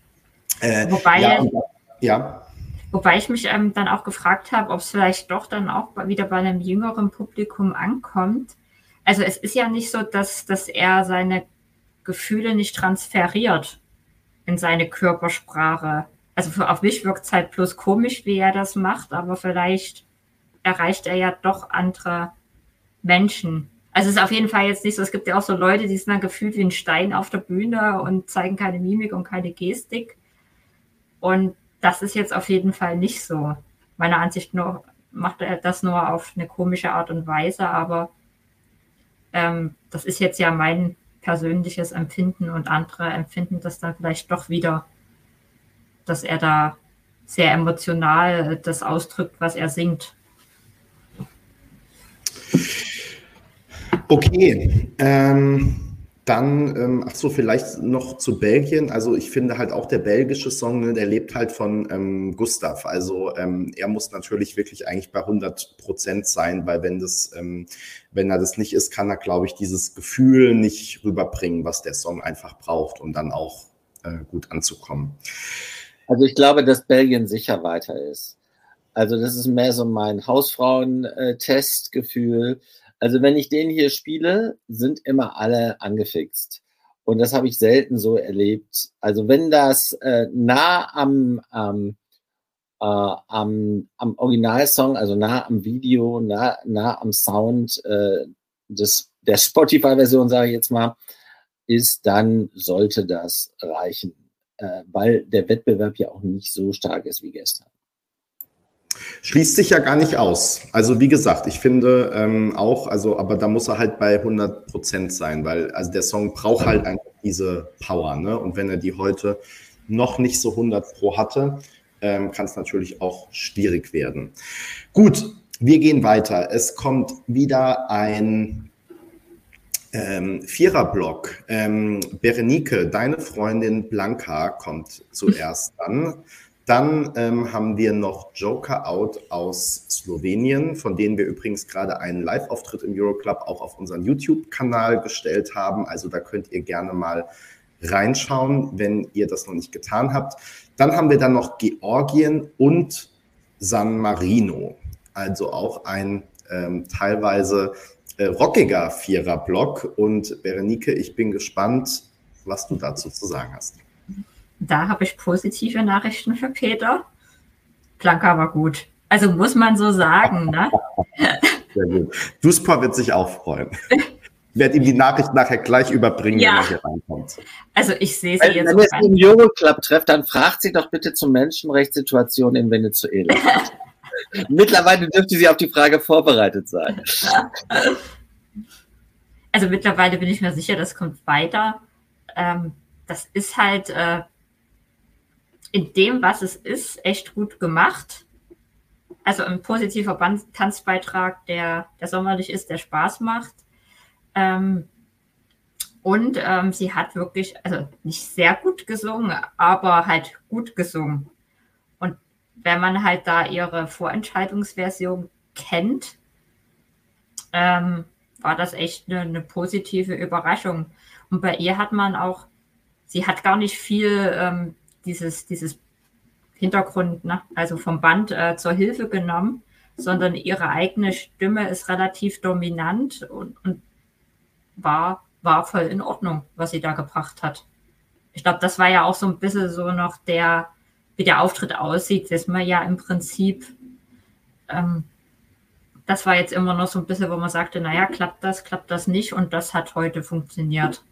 S3: Wobei ich mich dann auch gefragt habe, ob es vielleicht doch dann auch wieder bei einem jüngeren Publikum ankommt. Also es ist ja nicht so, dass er seine Gefühle nicht transferiert in seine Körpersprache. Also auf mich wirkt es halt bloß komisch, wie er das macht, aber vielleicht erreicht er ja doch andere Menschen. Also es ist auf jeden Fall jetzt nicht so, es gibt ja auch so Leute, die sind dann gefühlt wie ein Stein auf der Bühne und zeigen keine Mimik und keine Gestik. Und das ist jetzt auf jeden Fall nicht so. Meiner Ansicht nach macht er das nur auf eine komische Art und Weise, aber das ist jetzt ja mein persönliches Empfinden und andere empfinden das dann vielleicht doch wieder, dass er da sehr emotional das ausdrückt, was er singt.
S1: Okay, dann, vielleicht noch zu Belgien. Also ich finde halt auch der belgische Song, ne, der lebt halt von Gustav. Also er muss natürlich wirklich eigentlich bei 100% sein, weil wenn er das nicht ist, kann er, glaube ich, dieses Gefühl nicht rüberbringen, was der Song einfach braucht, um dann auch gut anzukommen.
S2: Also ich glaube, dass Belgien sicher weiter ist. Also das ist mehr so mein Hausfrauen-Testgefühl. Also wenn ich den hier spiele, sind immer alle angefixt. Und das habe ich selten so erlebt. Also wenn das nah am Originalsong, also nah am Video, nah am Sound der Spotify-Version, sage ich jetzt mal, ist, dann sollte das reichen. Weil der Wettbewerb ja auch nicht so stark ist wie gestern.
S1: Schließt sich ja gar nicht aus. Also wie gesagt, ich finde auch, aber da muss er halt bei 100% sein, weil also der Song braucht halt einfach diese Power, ne? Und wenn er die heute noch nicht so 100% hatte, kann es natürlich auch schwierig werden. Gut, wir gehen weiter. Es kommt wieder ein Viererblock. Berenike, deine Freundin Blanca kommt zuerst an. Dann haben wir noch Joker Out aus Slowenien, von denen wir übrigens gerade einen Live-Auftritt im Euroclub auch auf unseren YouTube-Kanal gestellt haben. Also da könnt ihr gerne mal reinschauen, wenn ihr das noch nicht getan habt. Dann haben wir dann noch Georgien und San Marino. Also auch ein teilweise rockiger Viererblock. Und Berenike, ich bin gespannt, was du dazu zu sagen hast.
S3: Da habe ich positive Nachrichten für Peter. Klang aber gut. Also muss man so sagen, ne?
S1: Sehr gut. Duspor wird sich auch freuen. Ich werde ihm die Nachricht nachher gleich überbringen, wenn er hier reinkommt.
S3: Also ich sehe sie jetzt.
S2: Wenn ihr sie im Euroclub trefft, dann fragt sie doch bitte zur Menschenrechtssituation in Venezuela. Mittlerweile dürfte sie auf die Frage vorbereitet sein.
S3: Also mittlerweile bin ich mir sicher, das kommt weiter. Das ist halt in dem, was es ist, echt gut gemacht. Also ein positiver Tanzbeitrag, der sommerlich ist, der Spaß macht. Und sie hat wirklich, also nicht sehr gut gesungen, aber halt gut gesungen. Und wenn man halt da ihre Vorentscheidungsversion kennt, war das echt eine positive Überraschung. Und bei ihr hat man auch, sie hat gar nicht viel dieses Hintergrund, ne? Also vom Band zur Hilfe genommen, sondern ihre eigene Stimme ist relativ dominant und war voll in Ordnung, was sie da gebracht hat. Ich glaube, das war ja auch so ein bisschen so noch wie der Auftritt aussieht, dass man ja im Prinzip, das war jetzt immer noch so ein bisschen, wo man sagte, naja, klappt das nicht, und das hat heute funktioniert.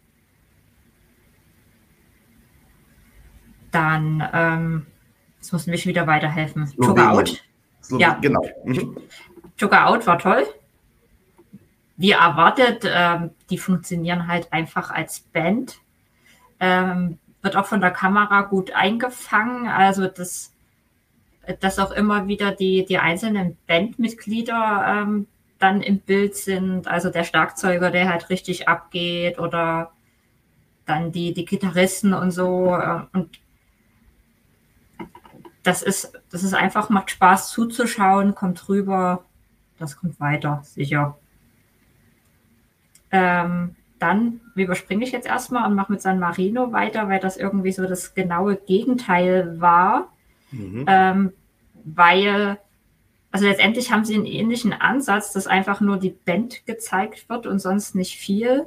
S3: Dann, jetzt muss mich wieder weiterhelfen. Sugar Out. Ja, genau. Sugar Out war toll. Wie erwartet, die funktionieren halt einfach als Band. Wird auch von der Kamera gut eingefangen. Also, dass auch immer wieder die einzelnen Bandmitglieder dann im Bild sind. Also der Schlagzeuger, der halt richtig abgeht, oder dann die Gitarristen und so. Und das ist einfach, macht Spaß zuzuschauen, kommt rüber, das kommt weiter, sicher. Dann überspringe ich jetzt erstmal und mache mit San Marino weiter, weil das irgendwie so das genaue Gegenteil war. Weil, also letztendlich haben sie einen ähnlichen Ansatz, dass einfach nur die Band gezeigt wird und sonst nicht viel.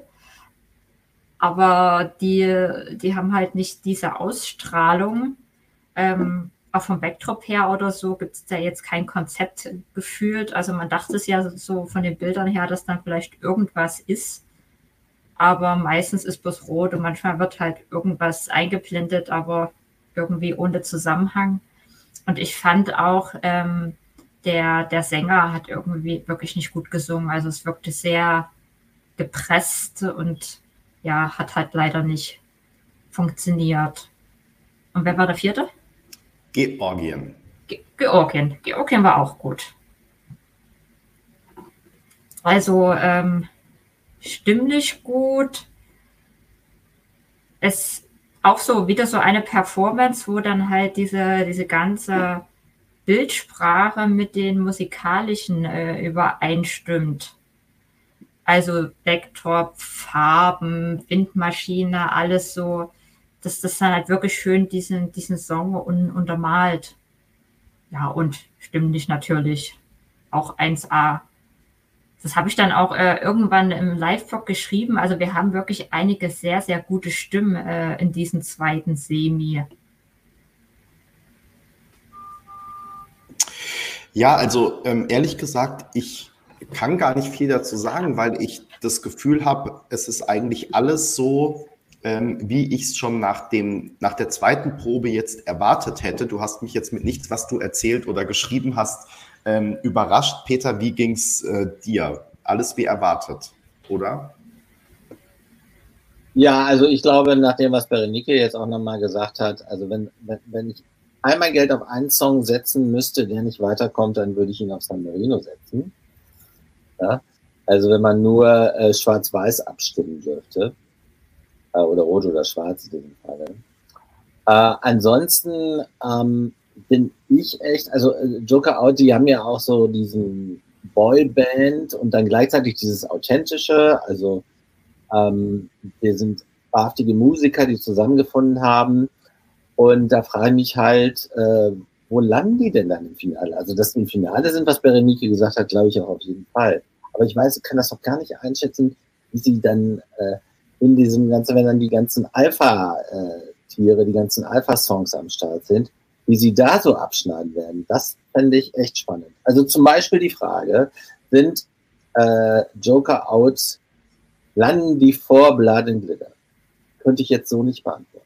S3: Aber die haben halt nicht diese Ausstrahlung. Auch vom Backdrop her oder so gibt es da jetzt kein Konzept gefühlt. Also man dachte es ja so von den Bildern her, dass dann vielleicht irgendwas ist. Aber meistens ist bloß rot und manchmal wird halt irgendwas eingeblendet, aber irgendwie ohne Zusammenhang. Und ich fand auch, der Sänger hat irgendwie wirklich nicht gut gesungen. Also es wirkte sehr gepresst und ja, hat halt leider nicht funktioniert. Und wer war der vierte?
S1: Georgien.
S3: Georgien war auch gut. Also stimmlich gut. Es auch so wieder so eine Performance, wo dann halt diese ganze Bildsprache mit den musikalischen übereinstimmt. Also Backdrop, Farben, Windmaschine, alles so, dass das dann halt wirklich schön diesen Song untermalt. Ja, und stimmlich natürlich auch 1A. Das habe ich dann auch irgendwann im Live-Blog geschrieben. Also wir haben wirklich einige sehr, sehr gute Stimmen in diesem zweiten Semi.
S1: Ja, also ehrlich gesagt, ich kann gar nicht viel dazu sagen, weil ich das Gefühl habe, es ist eigentlich alles so, wie ich es schon nach der zweiten Probe jetzt erwartet hätte. Du hast mich jetzt mit nichts, was du erzählt oder geschrieben hast, überrascht. Peter, wie ging's dir? Alles wie erwartet, oder?
S2: Ja, also ich glaube, nach dem, was Berenike jetzt auch nochmal gesagt hat, also wenn ich einmal Geld auf einen Song setzen müsste, der nicht weiterkommt, dann würde ich ihn auf San Marino setzen. Ja? Also wenn man nur schwarz-weiß abstimmen dürfte, oder rot oder schwarz in diesem Fall. Ansonsten bin ich echt, also Joker Out, die haben ja auch so diesen Boyband und dann gleichzeitig dieses Authentische, also wir sind wahrhaftige Musiker, die zusammengefunden haben, und da frage ich mich halt, wo landen die denn dann im Finale? Also dass die im Finale sind, was Berenike gesagt hat, glaube ich auch auf jeden Fall. Aber ich kann das doch gar nicht einschätzen, wie sie dann in diesem ganzen, wenn dann die ganzen Alpha-Tiere, die ganzen Alpha-Songs am Start sind, wie sie da so abschneiden werden, das fände ich echt spannend. Also zum Beispiel die Frage, sind Joker out, landen die vor Blood and Glitter? Könnte ich jetzt so nicht beantworten.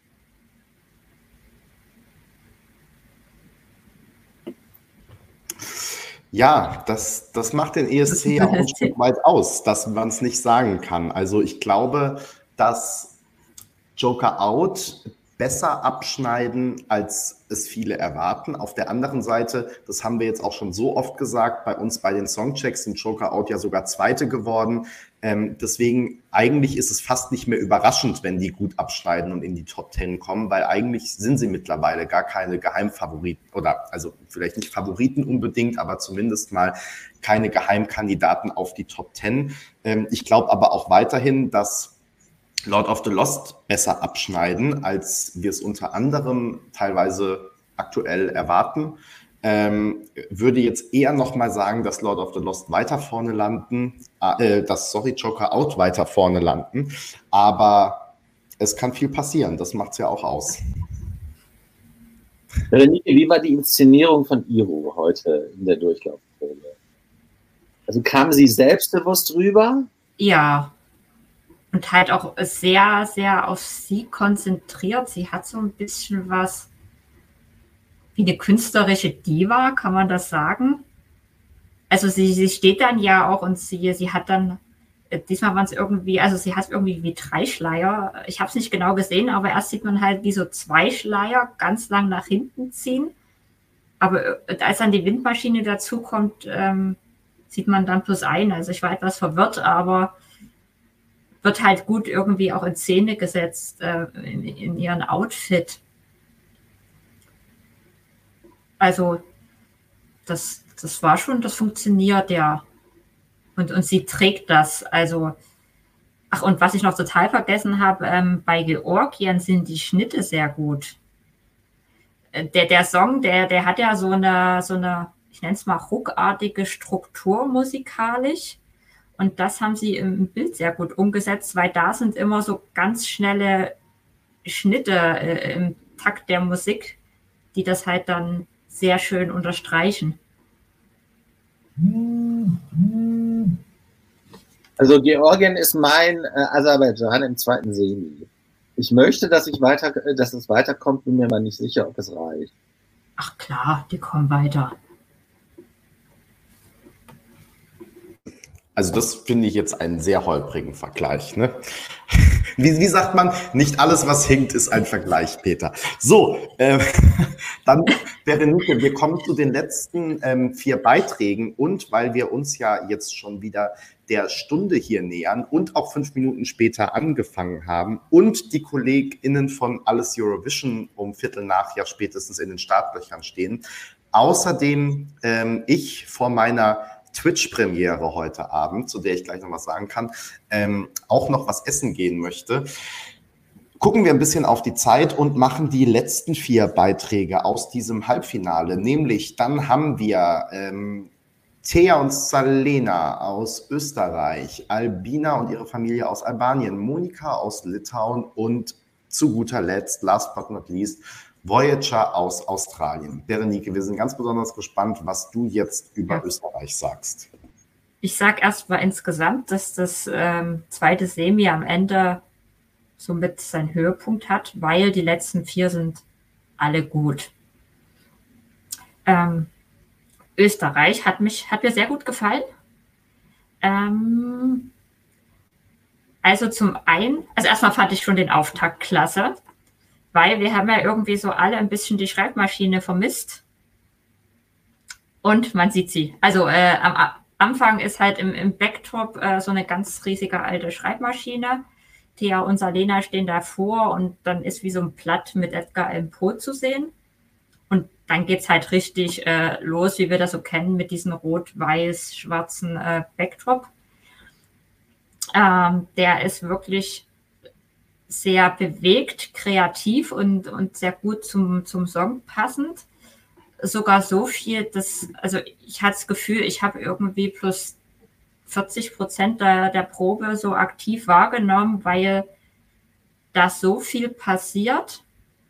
S1: Ja, das macht den ESC ja auch ein Stück weit aus, dass man es nicht sagen kann. Also ich glaube, dass Joker Out besser abschneiden, als es viele erwarten. Auf der anderen Seite, das haben wir jetzt auch schon so oft gesagt, bei uns bei den Songchecks sind Joker Out ja sogar Zweite geworden. Deswegen eigentlich ist es fast nicht mehr überraschend, wenn die gut abschneiden und in die Top 10 kommen, weil eigentlich sind sie mittlerweile gar keine Geheimfavoriten oder also vielleicht nicht Favoriten unbedingt, aber zumindest mal keine Geheimkandidaten auf die Top 10. Ich glaube aber auch weiterhin, dass Lord of the Lost besser abschneiden, als wir es unter anderem teilweise aktuell erwarten. Würde jetzt eher nochmal sagen, dass Lord of the Lost weiter vorne landen, Joker Out weiter vorne landen, aber es kann viel passieren, das macht es ja auch aus.
S2: Berenike, wie war die Inszenierung von Iru heute in der Durchlaufprobe? Also kam sie selbstbewusst rüber?
S3: Ja, und halt auch sehr, sehr auf sie konzentriert. Sie hat so ein bisschen was wie eine künstlerische Diva, kann man das sagen? Also sie steht dann ja auch und sie hat dann, diesmal waren es irgendwie, also sie hat irgendwie wie 3 Schleier. Ich habe es nicht genau gesehen, aber erst sieht man halt wie so 2 Schleier ganz lang nach hinten ziehen. Aber als dann die Windmaschine dazukommt, sieht man dann plus einen. Also ich war etwas verwirrt, aber wird halt gut irgendwie auch in Szene gesetzt in ihren Outfit. Also das war schon, das funktioniert ja. Und sie trägt das. Also, ach, und was ich noch total vergessen habe, bei Georgien sind die Schnitte sehr gut. Der Song, der hat ja so eine, ich nenne es mal ruckartige Struktur musikalisch. Und das haben sie im Bild sehr gut umgesetzt, weil da sind immer so ganz schnelle Schnitte im Takt der Musik, die das halt dann sehr schön unterstreichen.
S2: Also Georgien ist mein Aserbaidschan im zweiten Semi. Ich möchte, dass es weiterkommt, bin mir aber nicht sicher, ob es reicht.
S3: Ach klar, die kommen weiter.
S1: Also das finde ich jetzt einen sehr holprigen Vergleich, ne? Wie sagt man, nicht alles, was hinkt, ist ein Vergleich, Peter. So, dann, Berenike, wir kommen zu den letzten 4 Beiträgen und weil wir uns ja jetzt schon wieder der Stunde hier nähern und auch 5 Minuten später angefangen haben und die KollegInnen von Alles Eurovision um 15:15 ja spätestens in den Startlöchern stehen. Außerdem ich vor meiner Twitch-Premiere heute Abend, zu der ich gleich noch was sagen kann, auch noch was essen gehen möchte, gucken wir ein bisschen auf die Zeit und machen die letzten 4 Beiträge aus diesem Halbfinale. Nämlich, dann haben wir Thea und Salena aus Österreich, Albina und ihre Familie aus Albanien, Monika aus Litauen und zu guter Letzt, last but not least, Voyager aus Australien. Berenike, wir sind ganz besonders gespannt, was du jetzt über Österreich sagst.
S3: Ich sage erst mal insgesamt, dass das zweite Semi am Ende somit seinen Höhepunkt hat, weil die letzten 4 sind alle gut. Österreich hat mir sehr gut gefallen. Also zum einen, also erstmal fand ich schon den Auftakt klasse, weil wir haben ja irgendwie so alle ein bisschen die Schreibmaschine vermisst. Und man sieht sie. Also am Anfang ist halt im Backdrop so eine ganz riesige alte Schreibmaschine. Thea und Salena stehen davor und dann ist wie so ein Blatt mit Edgar Allan Poe zu sehen. Und dann geht's halt richtig los, wie wir das so kennen, mit diesem rot-weiß-schwarzen Backdrop. Der ist wirklich sehr bewegt, kreativ und sehr gut zum Song passend. Sogar so viel, also ich hatte das Gefühl, ich habe irgendwie plus 40% der Probe so aktiv wahrgenommen, weil da so viel passiert.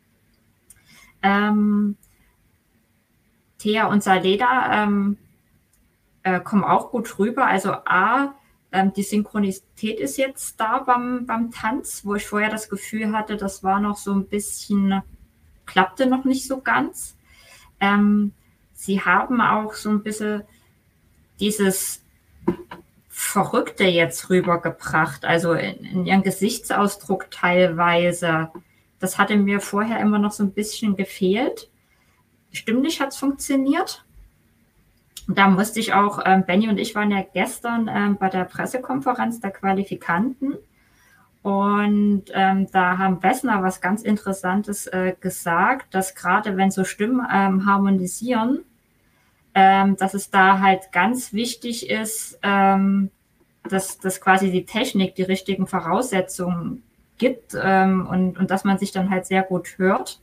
S3: Thea und Saleda kommen auch gut rüber. Also die Synchronität ist jetzt da beim Tanz, wo ich vorher das Gefühl hatte, das war noch so ein bisschen, klappte noch nicht so ganz. Sie haben auch so ein bisschen dieses Verrückte jetzt rübergebracht, also in ihren Gesichtsausdruck teilweise. Das hatte mir vorher immer noch so ein bisschen gefehlt. Stimmlich hat es funktioniert. Da musste ich auch, Benny und ich waren ja gestern bei der Pressekonferenz der Qualifikanten und da haben Wessner was ganz Interessantes gesagt, dass gerade wenn so Stimmen harmonisieren, dass es da halt ganz wichtig ist, dass quasi die Technik die richtigen Voraussetzungen gibt und dass man sich dann halt sehr gut hört.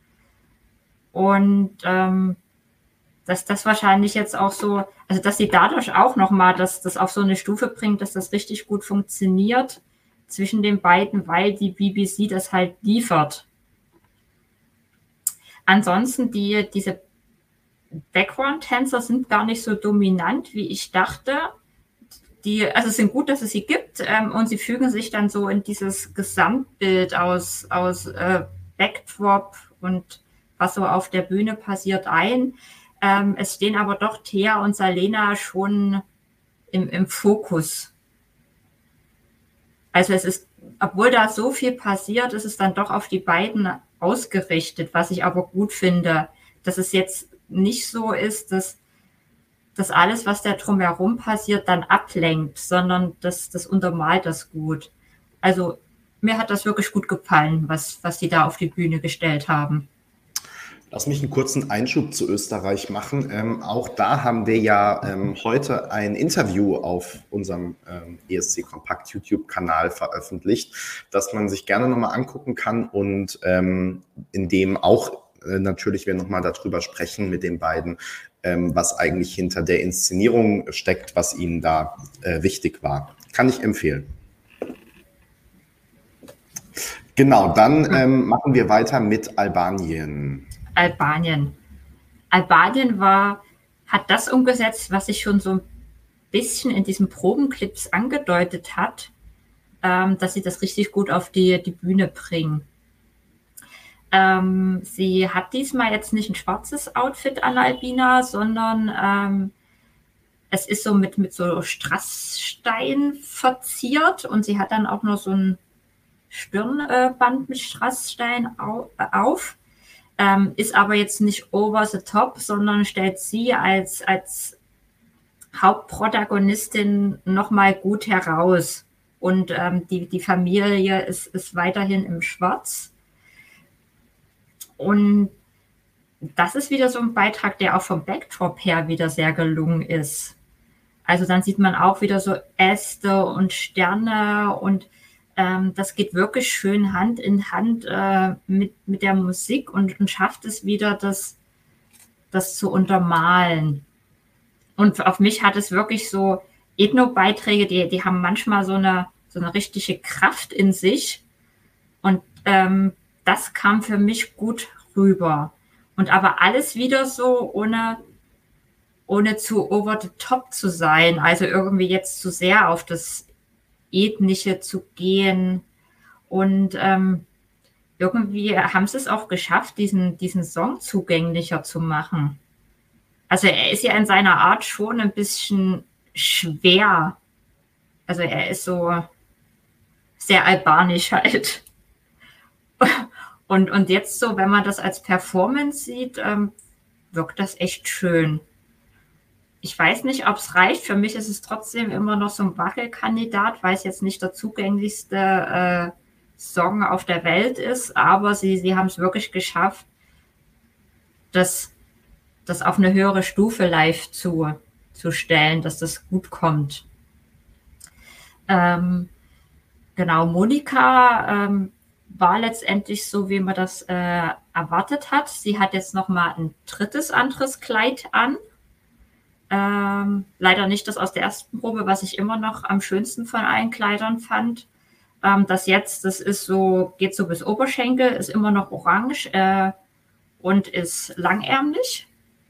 S3: Und dass das wahrscheinlich jetzt auch so, also dass sie dadurch auch nochmal das auf so eine Stufe bringt, dass das richtig gut funktioniert zwischen den beiden, weil die BBC das halt liefert. Ansonsten diese Background-Tänzer sind gar nicht so dominant, wie ich dachte. Also es sind gut, dass es sie gibt und sie fügen sich dann so in dieses Gesamtbild aus Backdrop und was so auf der Bühne passiert ein. Es stehen aber doch Thea und Salena schon im Fokus. Also es ist, obwohl da so viel passiert, ist es dann doch auf die beiden ausgerichtet, was ich aber gut finde, dass es jetzt nicht so ist, dass alles, was da drumherum passiert, dann ablenkt, sondern das untermalt das gut. Also mir hat das wirklich gut gefallen, was die da auf die Bühne gestellt haben.
S1: Lass mich einen kurzen Einschub zu Österreich machen. Auch da haben wir ja heute ein Interview auf unserem ESC Kompakt YouTube-Kanal veröffentlicht, das man sich gerne nochmal angucken kann und in dem auch natürlich wir nochmal darüber sprechen mit den beiden, was eigentlich hinter der Inszenierung steckt, was ihnen da wichtig war. Kann ich empfehlen. Genau, dann machen wir weiter mit Albanien.
S3: Albanien hat das umgesetzt, was sich schon so ein bisschen in diesen Probenclips angedeutet hat, dass sie das richtig gut auf die Bühne bringen. Sie hat diesmal jetzt nicht ein schwarzes Outfit an, Albina, sondern es ist so mit so Strassstein verziert und sie hat dann auch noch so ein Stirnband mit Strassstein auf. Ist aber jetzt nicht over the top, sondern stellt sie als Hauptprotagonistin nochmal gut heraus. Und die Familie ist weiterhin im Schwarz. Und das ist wieder so ein Beitrag, der auch vom Backdrop her wieder sehr gelungen ist. Also dann sieht man auch wieder so Äste und Sterne und das geht wirklich schön Hand in Hand mit der Musik und schafft es wieder, das zu untermalen. Und auf mich hat es wirklich so Ethno-Beiträge, die haben manchmal so eine richtige Kraft in sich. Und das kam für mich gut rüber. Und aber alles wieder so ohne zu over the top zu sein. Also irgendwie jetzt zu sehr auf das Ethnische zu gehen. Und irgendwie haben sie es auch geschafft, diesen Song zugänglicher zu machen. Also er ist ja in seiner Art schon ein bisschen schwer. Also er ist so sehr albanisch halt. Und jetzt so, wenn man das als Performance sieht, wirkt das echt schön. Ich weiß nicht, ob es reicht. Für mich ist es trotzdem immer noch so ein Wackelkandidat, weil es jetzt nicht der zugänglichste Song auf der Welt ist, aber sie haben es wirklich geschafft, das auf eine höhere Stufe live zu stellen, dass das gut kommt. Genau, Monika war letztendlich so, wie man das erwartet hat. Sie hat jetzt nochmal ein anderes Kleid an. Leider nicht das aus der ersten Probe, was ich immer noch am schönsten von allen Kleidern fand. Das jetzt, das ist so, geht so bis Oberschenkel, ist immer noch orange und ist langärmlich.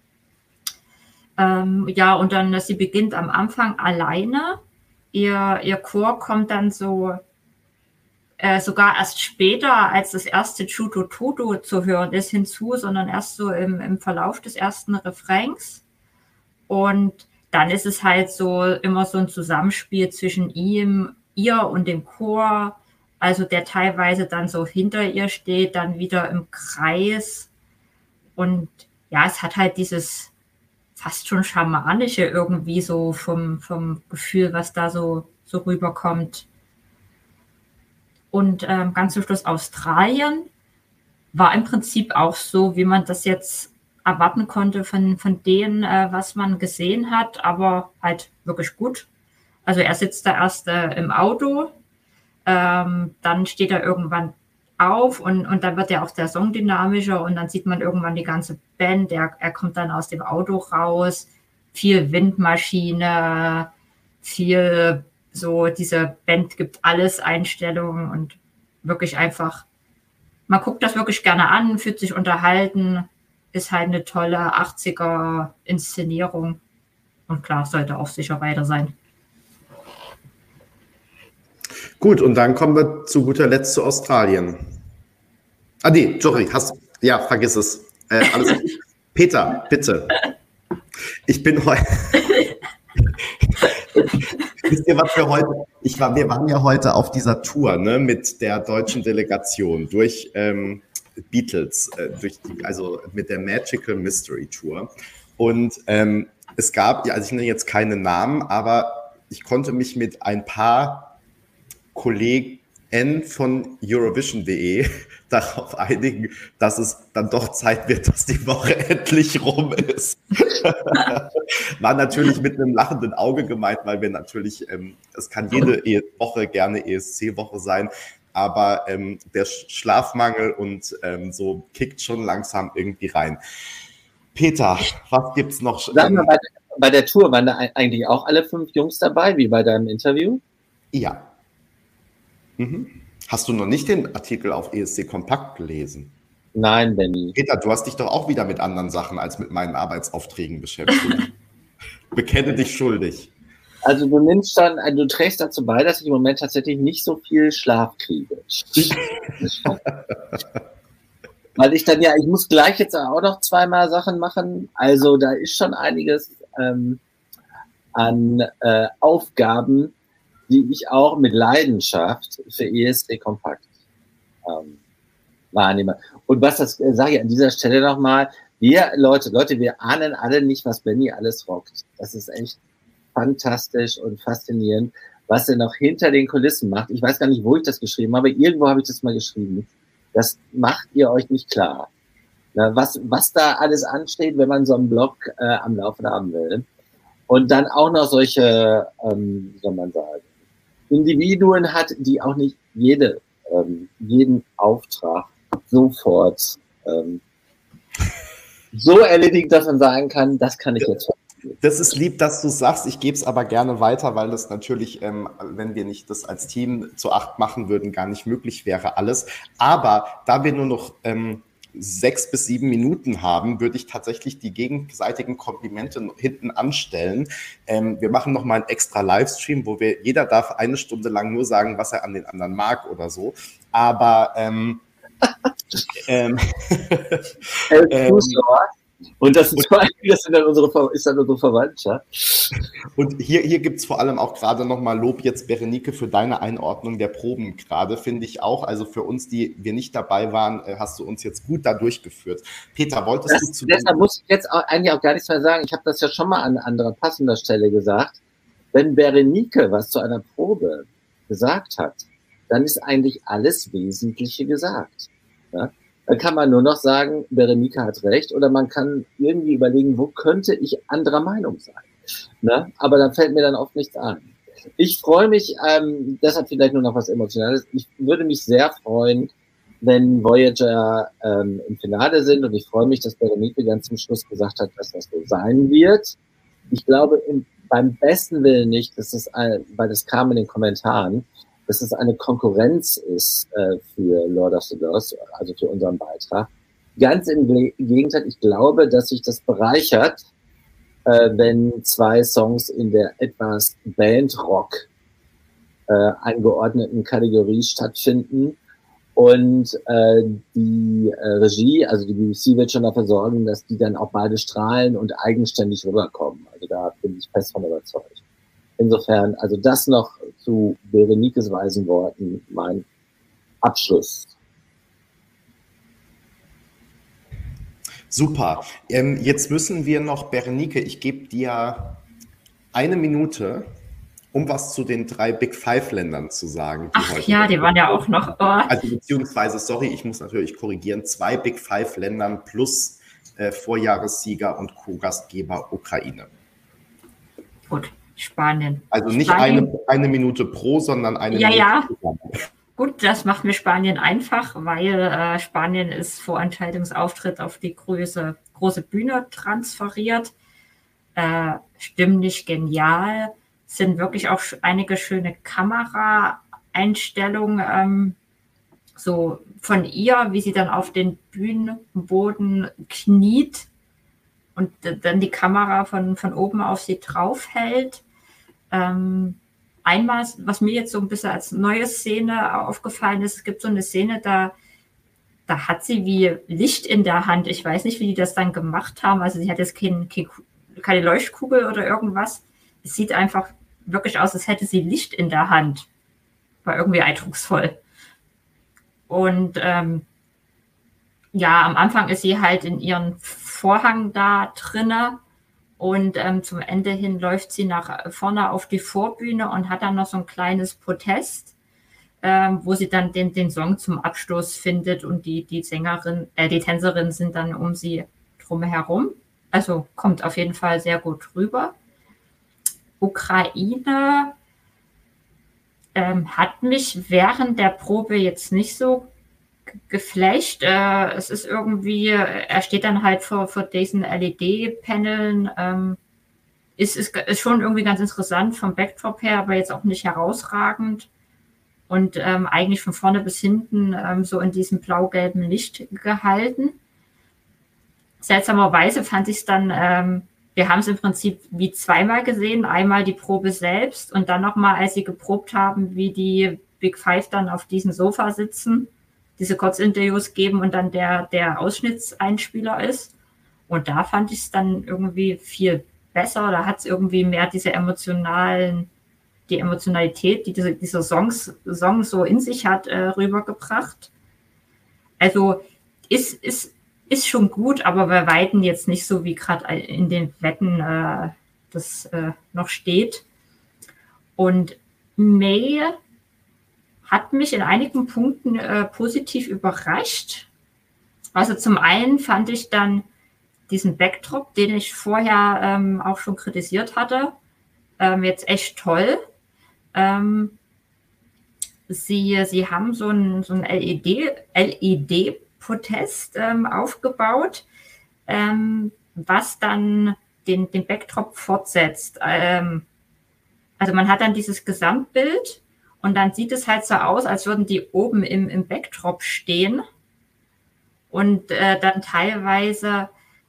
S3: Ja, und dann, sie beginnt am Anfang alleine. Ihr Chor kommt dann so sogar erst später, als das erste Chuto Toto zu hören ist, hinzu, sondern erst so im Verlauf des ersten Refrains. Und dann ist es halt so immer so ein Zusammenspiel zwischen ihr und dem Chor, also der teilweise dann so hinter ihr steht, dann wieder im Kreis. Und ja, es hat halt dieses fast schon schamanische irgendwie so vom Gefühl, was da so rüberkommt. Und ganz zum Schluss Australien war im Prinzip auch so, wie man das jetzt erwarten konnte von denen, was man gesehen hat, aber halt wirklich gut. Also er sitzt da erst im Auto, dann steht er irgendwann auf und dann wird ja auch der Song dynamischer und dann sieht man irgendwann die ganze Band, er kommt dann aus dem Auto raus, viel Windmaschine, viel so, diese Band gibt alles Einstellungen und wirklich einfach, man guckt das wirklich gerne an, fühlt sich unterhalten, ist halt eine tolle 80er Inszenierung und klar, sollte auch sicher weiter sein.
S1: Gut, und dann kommen wir zu guter Letzt zu Australien. Nee, sorry, vergiss es. Alles gut. Peter, bitte. Ich bin heute... Wisst ihr, was wir heute... Wir waren ja heute auf dieser Tour, ne, mit der deutschen Delegation durch Beatles, also mit der Magical Mystery Tour. Und es gab, also ich nenne jetzt keine Namen, aber ich konnte mich mit ein paar Kollegen von Eurovision.de darauf einigen, dass es dann doch Zeit wird, dass die Woche endlich rum ist. War natürlich mit einem lachenden Auge gemeint, weil wir natürlich, es kann jede Woche gerne ESC-Woche sein, aber der Schlafmangel und so kickt schon langsam irgendwie rein. Peter, was gibt's noch?
S2: Sag mal, bei der Tour waren da eigentlich auch alle 5 Jungs dabei, wie bei deinem Interview?
S1: Ja. Mhm. Hast du noch nicht den Artikel auf ESC Kompakt gelesen?
S2: Nein, Benny.
S1: Peter, du hast dich doch auch wieder mit anderen Sachen als mit meinen Arbeitsaufträgen beschäftigt. Bekenne dich schuldig.
S2: Also du trägst dazu bei, dass ich im Moment tatsächlich nicht so viel Schlaf kriege. Weil ich muss gleich jetzt auch noch 2-mal Sachen machen. Also da ist schon einiges an Aufgaben, die ich auch mit Leidenschaft für ESC Kompakt wahrnehme. Und was das sage ich an dieser Stelle nochmal, wir ahnen alle nicht, was Benny alles rockt. Das ist echt fantastisch und faszinierend, was er noch hinter den Kulissen macht. Ich weiß gar nicht, wo ich das geschrieben habe, irgendwo habe ich das mal geschrieben. Das macht ihr euch nicht klar. Na, was da alles ansteht, wenn man so einen Blog am Laufen haben will. Und dann auch noch solche, wie soll man sagen, Individuen hat, die auch nicht jeden Auftrag sofort so erledigen, dass man sagen kann, das kann ich jetzt.
S1: Das ist lieb, dass du sagst. Ich gebe es aber gerne weiter, weil das natürlich, wenn wir nicht das als Team zu 8 machen würden, gar nicht möglich wäre alles. Aber da wir nur noch 6 bis 7 Minuten haben, würde ich tatsächlich die gegenseitigen Komplimente hinten anstellen. Wir machen noch mal einen extra Livestream, wo jeder darf 1 Stunde lang nur sagen, was er an den anderen mag oder so. Aber
S2: und das ist dann unsere Verwandtschaft.
S1: Und hier gibt es vor allem auch gerade nochmal Lob jetzt, Berenike, für deine Einordnung der Proben gerade, finde ich auch. Also für uns, die wir nicht dabei waren, hast du uns jetzt gut da durchgeführt. Peter, wolltest du zu...
S2: Deshalb muss ich jetzt eigentlich auch gar nichts mehr sagen. Ich habe das ja schon mal an anderer passender Stelle gesagt. Wenn Berenike was zu einer Probe gesagt hat, dann ist eigentlich alles Wesentliche gesagt. Ja? Dann kann man nur noch sagen, Berenike hat recht, oder man kann irgendwie überlegen, wo könnte ich anderer Meinung sein. Ne? Aber dann fällt mir dann oft nichts ein. Ich freue mich, deshalb vielleicht nur noch was Emotionales, ich würde mich sehr freuen, wenn Voyager im Finale sind, und ich freue mich, dass Berenike ganz zum Schluss gesagt hat, dass das so sein wird. Ich glaube beim besten Willen nicht, weil das kam in den Kommentaren, dass es eine Konkurrenz ist für Lord of the Lost, also für unseren Beitrag. Ganz im Gegenteil, ich glaube, dass sich das bereichert, wenn zwei Songs in der etwas Bandrock eingeordneten Kategorie stattfinden und die Regie, also die BBC wird schon dafür sorgen, dass die dann auch beide strahlen und eigenständig rüberkommen. Also da bin ich fest von überzeugt. Insofern, also das noch zu Berenikes weisen Worten, mein Abschluss.
S1: Super. Jetzt müssen wir noch, Berenike, ich gebe dir 1 Minute, um was zu den 3 Big Five-Ländern zu sagen.
S3: Die waren ja auch noch. Oh.
S1: Also beziehungsweise, sorry, ich muss natürlich korrigieren, 2 Big Five-Ländern plus Vorjahressieger und Co-Gastgeber Ukraine.
S3: Gut, Spanien.
S1: Also nicht eine Minute pro, sondern eine Minute.
S3: Ja. Gut, das macht mir Spanien einfach, weil Spanien ist vor Entscheidungsauftritt auf die große Bühne transferiert. Stimmlich genial. Sind wirklich auch einige schöne Kameraeinstellungen, so von ihr, wie sie dann auf den Bühnenboden kniet und dann die Kamera von oben auf sie drauf hält. Einmal, was mir jetzt so ein bisschen als neue Szene aufgefallen ist, es gibt so eine Szene, da hat sie wie Licht in der Hand. Ich weiß nicht, wie die das dann gemacht haben. Also sie hat jetzt keine Leuchtkugel oder irgendwas. Es sieht einfach wirklich aus, als hätte sie Licht in der Hand. War irgendwie eindrucksvoll. Und am Anfang ist sie halt in ihren Vorhang da drinne. Und zum Ende hin läuft sie nach vorne auf die Vorbühne und hat dann noch so ein kleines Protest, wo sie dann den Song zum Abschluss findet und die Tänzerinnen sind dann um sie drumherum. Also kommt auf jeden Fall sehr gut rüber. Ukraine hat mich während der Probe jetzt nicht so geflasht. Es ist irgendwie, er steht dann halt vor diesen LED-Paneln. Ist schon irgendwie ganz interessant vom Backdrop her, aber jetzt auch nicht herausragend. Und eigentlich von vorne bis hinten so in diesem blau-gelben Licht gehalten. Seltsamerweise fand ich es dann, wir haben es im Prinzip wie zweimal gesehen. Einmal die Probe selbst und dann nochmal, als sie geprobt haben, wie die Big Five dann auf diesem Sofa sitzen, diese Kurzinterviews geben und dann der Ausschnittseinspieler ist. Und da fand ich es dann irgendwie viel besser. Da hat es irgendwie mehr die Emotionalität, die dieser Song so in sich hat, rübergebracht. Also ist schon gut, aber bei Weitem jetzt nicht so, wie gerade in den Wetten das noch steht. Und May hat mich in einigen Punkten positiv überrascht. Also zum einen fand ich dann diesen Backdrop, den ich vorher auch schon kritisiert hatte, jetzt echt toll. Sie haben so ein LED-Protest aufgebaut, was dann den Backdrop fortsetzt. Also man hat dann dieses Gesamtbild und dann sieht es halt so aus, als würden die oben im Backdrop stehen und dann teilweise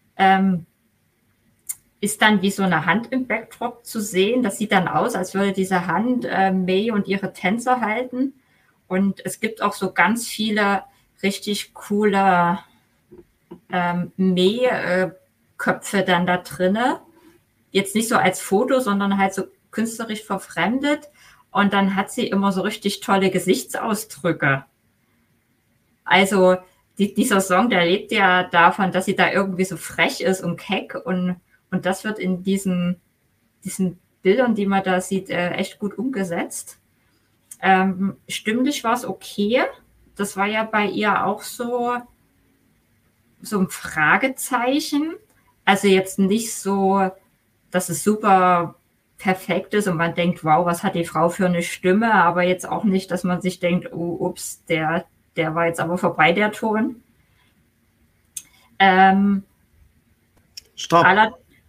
S3: ist dann wie so eine Hand im Backdrop zu sehen. Das sieht dann aus, als würde diese Hand May und ihre Tänzer halten. Und es gibt auch so ganz viele richtig coole May-Köpfe dann da drinne. Jetzt nicht so als Foto, sondern halt so künstlerisch verfremdet. Und dann hat sie immer so richtig tolle Gesichtsausdrücke. Also dieser Song, der lebt ja davon, dass sie da irgendwie so frech ist und keck. Und das wird in diesen Bildern, die man da sieht, echt gut umgesetzt. Stimmlich war es okay. Das war ja bei ihr auch so ein Fragezeichen. Also jetzt nicht so, dass es super perfekt ist und man denkt, wow, was hat die Frau für eine Stimme, aber jetzt auch nicht, dass man sich denkt, oh, ups, der war jetzt aber vorbei, der Ton.
S1: Stopp.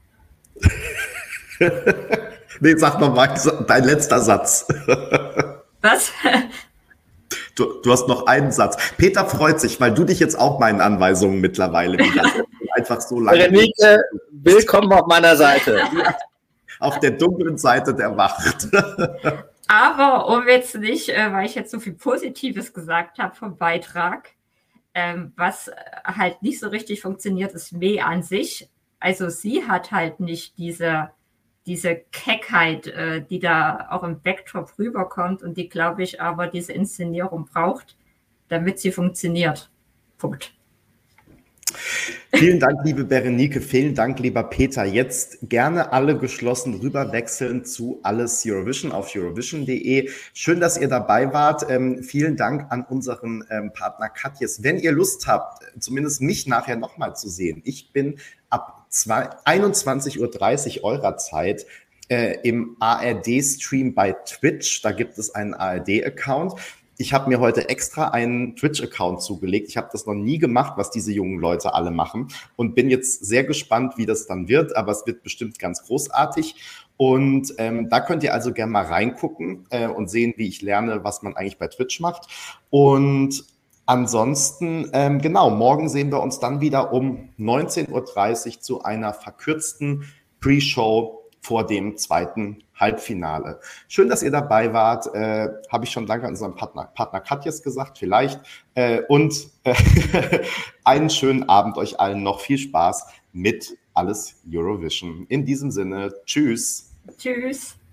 S1: Nee, sag nochmal, dein letzter Satz.
S3: Was?
S1: Du hast noch einen Satz. Peter freut sich, weil du dich jetzt auch meinen Anweisungen mittlerweile wieder einfach so lange.
S2: Berenike, willkommen auf meiner Seite.
S1: Auf der dunklen Seite der Macht.
S3: Aber um jetzt nicht, weil ich jetzt so viel Positives gesagt habe vom Beitrag, was halt nicht so richtig funktioniert, ist May an sich. Also sie hat halt nicht diese Keckheit, die da auch im Backdrop rüberkommt und die, glaube ich, aber diese Inszenierung braucht, damit sie funktioniert. Punkt.
S1: Vielen Dank, liebe Berenike, vielen Dank, lieber Peter. Jetzt gerne alle geschlossen rüberwechseln zu Alles Eurovision auf eurovision.de. Schön, dass ihr dabei wart. Vielen Dank an unseren Partner Katjes. Wenn ihr Lust habt, zumindest mich nachher nochmal zu sehen, ich bin ab 21:30 Uhr eurer Zeit im ARD-Stream bei Twitch. Da gibt es einen ARD-Account. Ich habe mir heute extra einen Twitch-Account zugelegt. Ich habe das noch nie gemacht, was diese jungen Leute alle machen und bin jetzt sehr gespannt, wie das dann wird, aber es wird bestimmt ganz großartig. Und da könnt ihr also gerne mal reingucken und sehen, wie ich lerne, was man eigentlich bei Twitch macht. Und ansonsten, genau, morgen sehen wir uns dann wieder um 19:30 Uhr zu einer verkürzten Pre-Show vor dem zweiten Halbfinale. Schön, dass ihr dabei wart. Habe ich schon danke an unseren Partner Katjes gesagt, vielleicht. Und einen schönen Abend euch allen noch. Viel Spaß mit Alles Eurovision. In diesem Sinne, tschüss.
S3: Tschüss.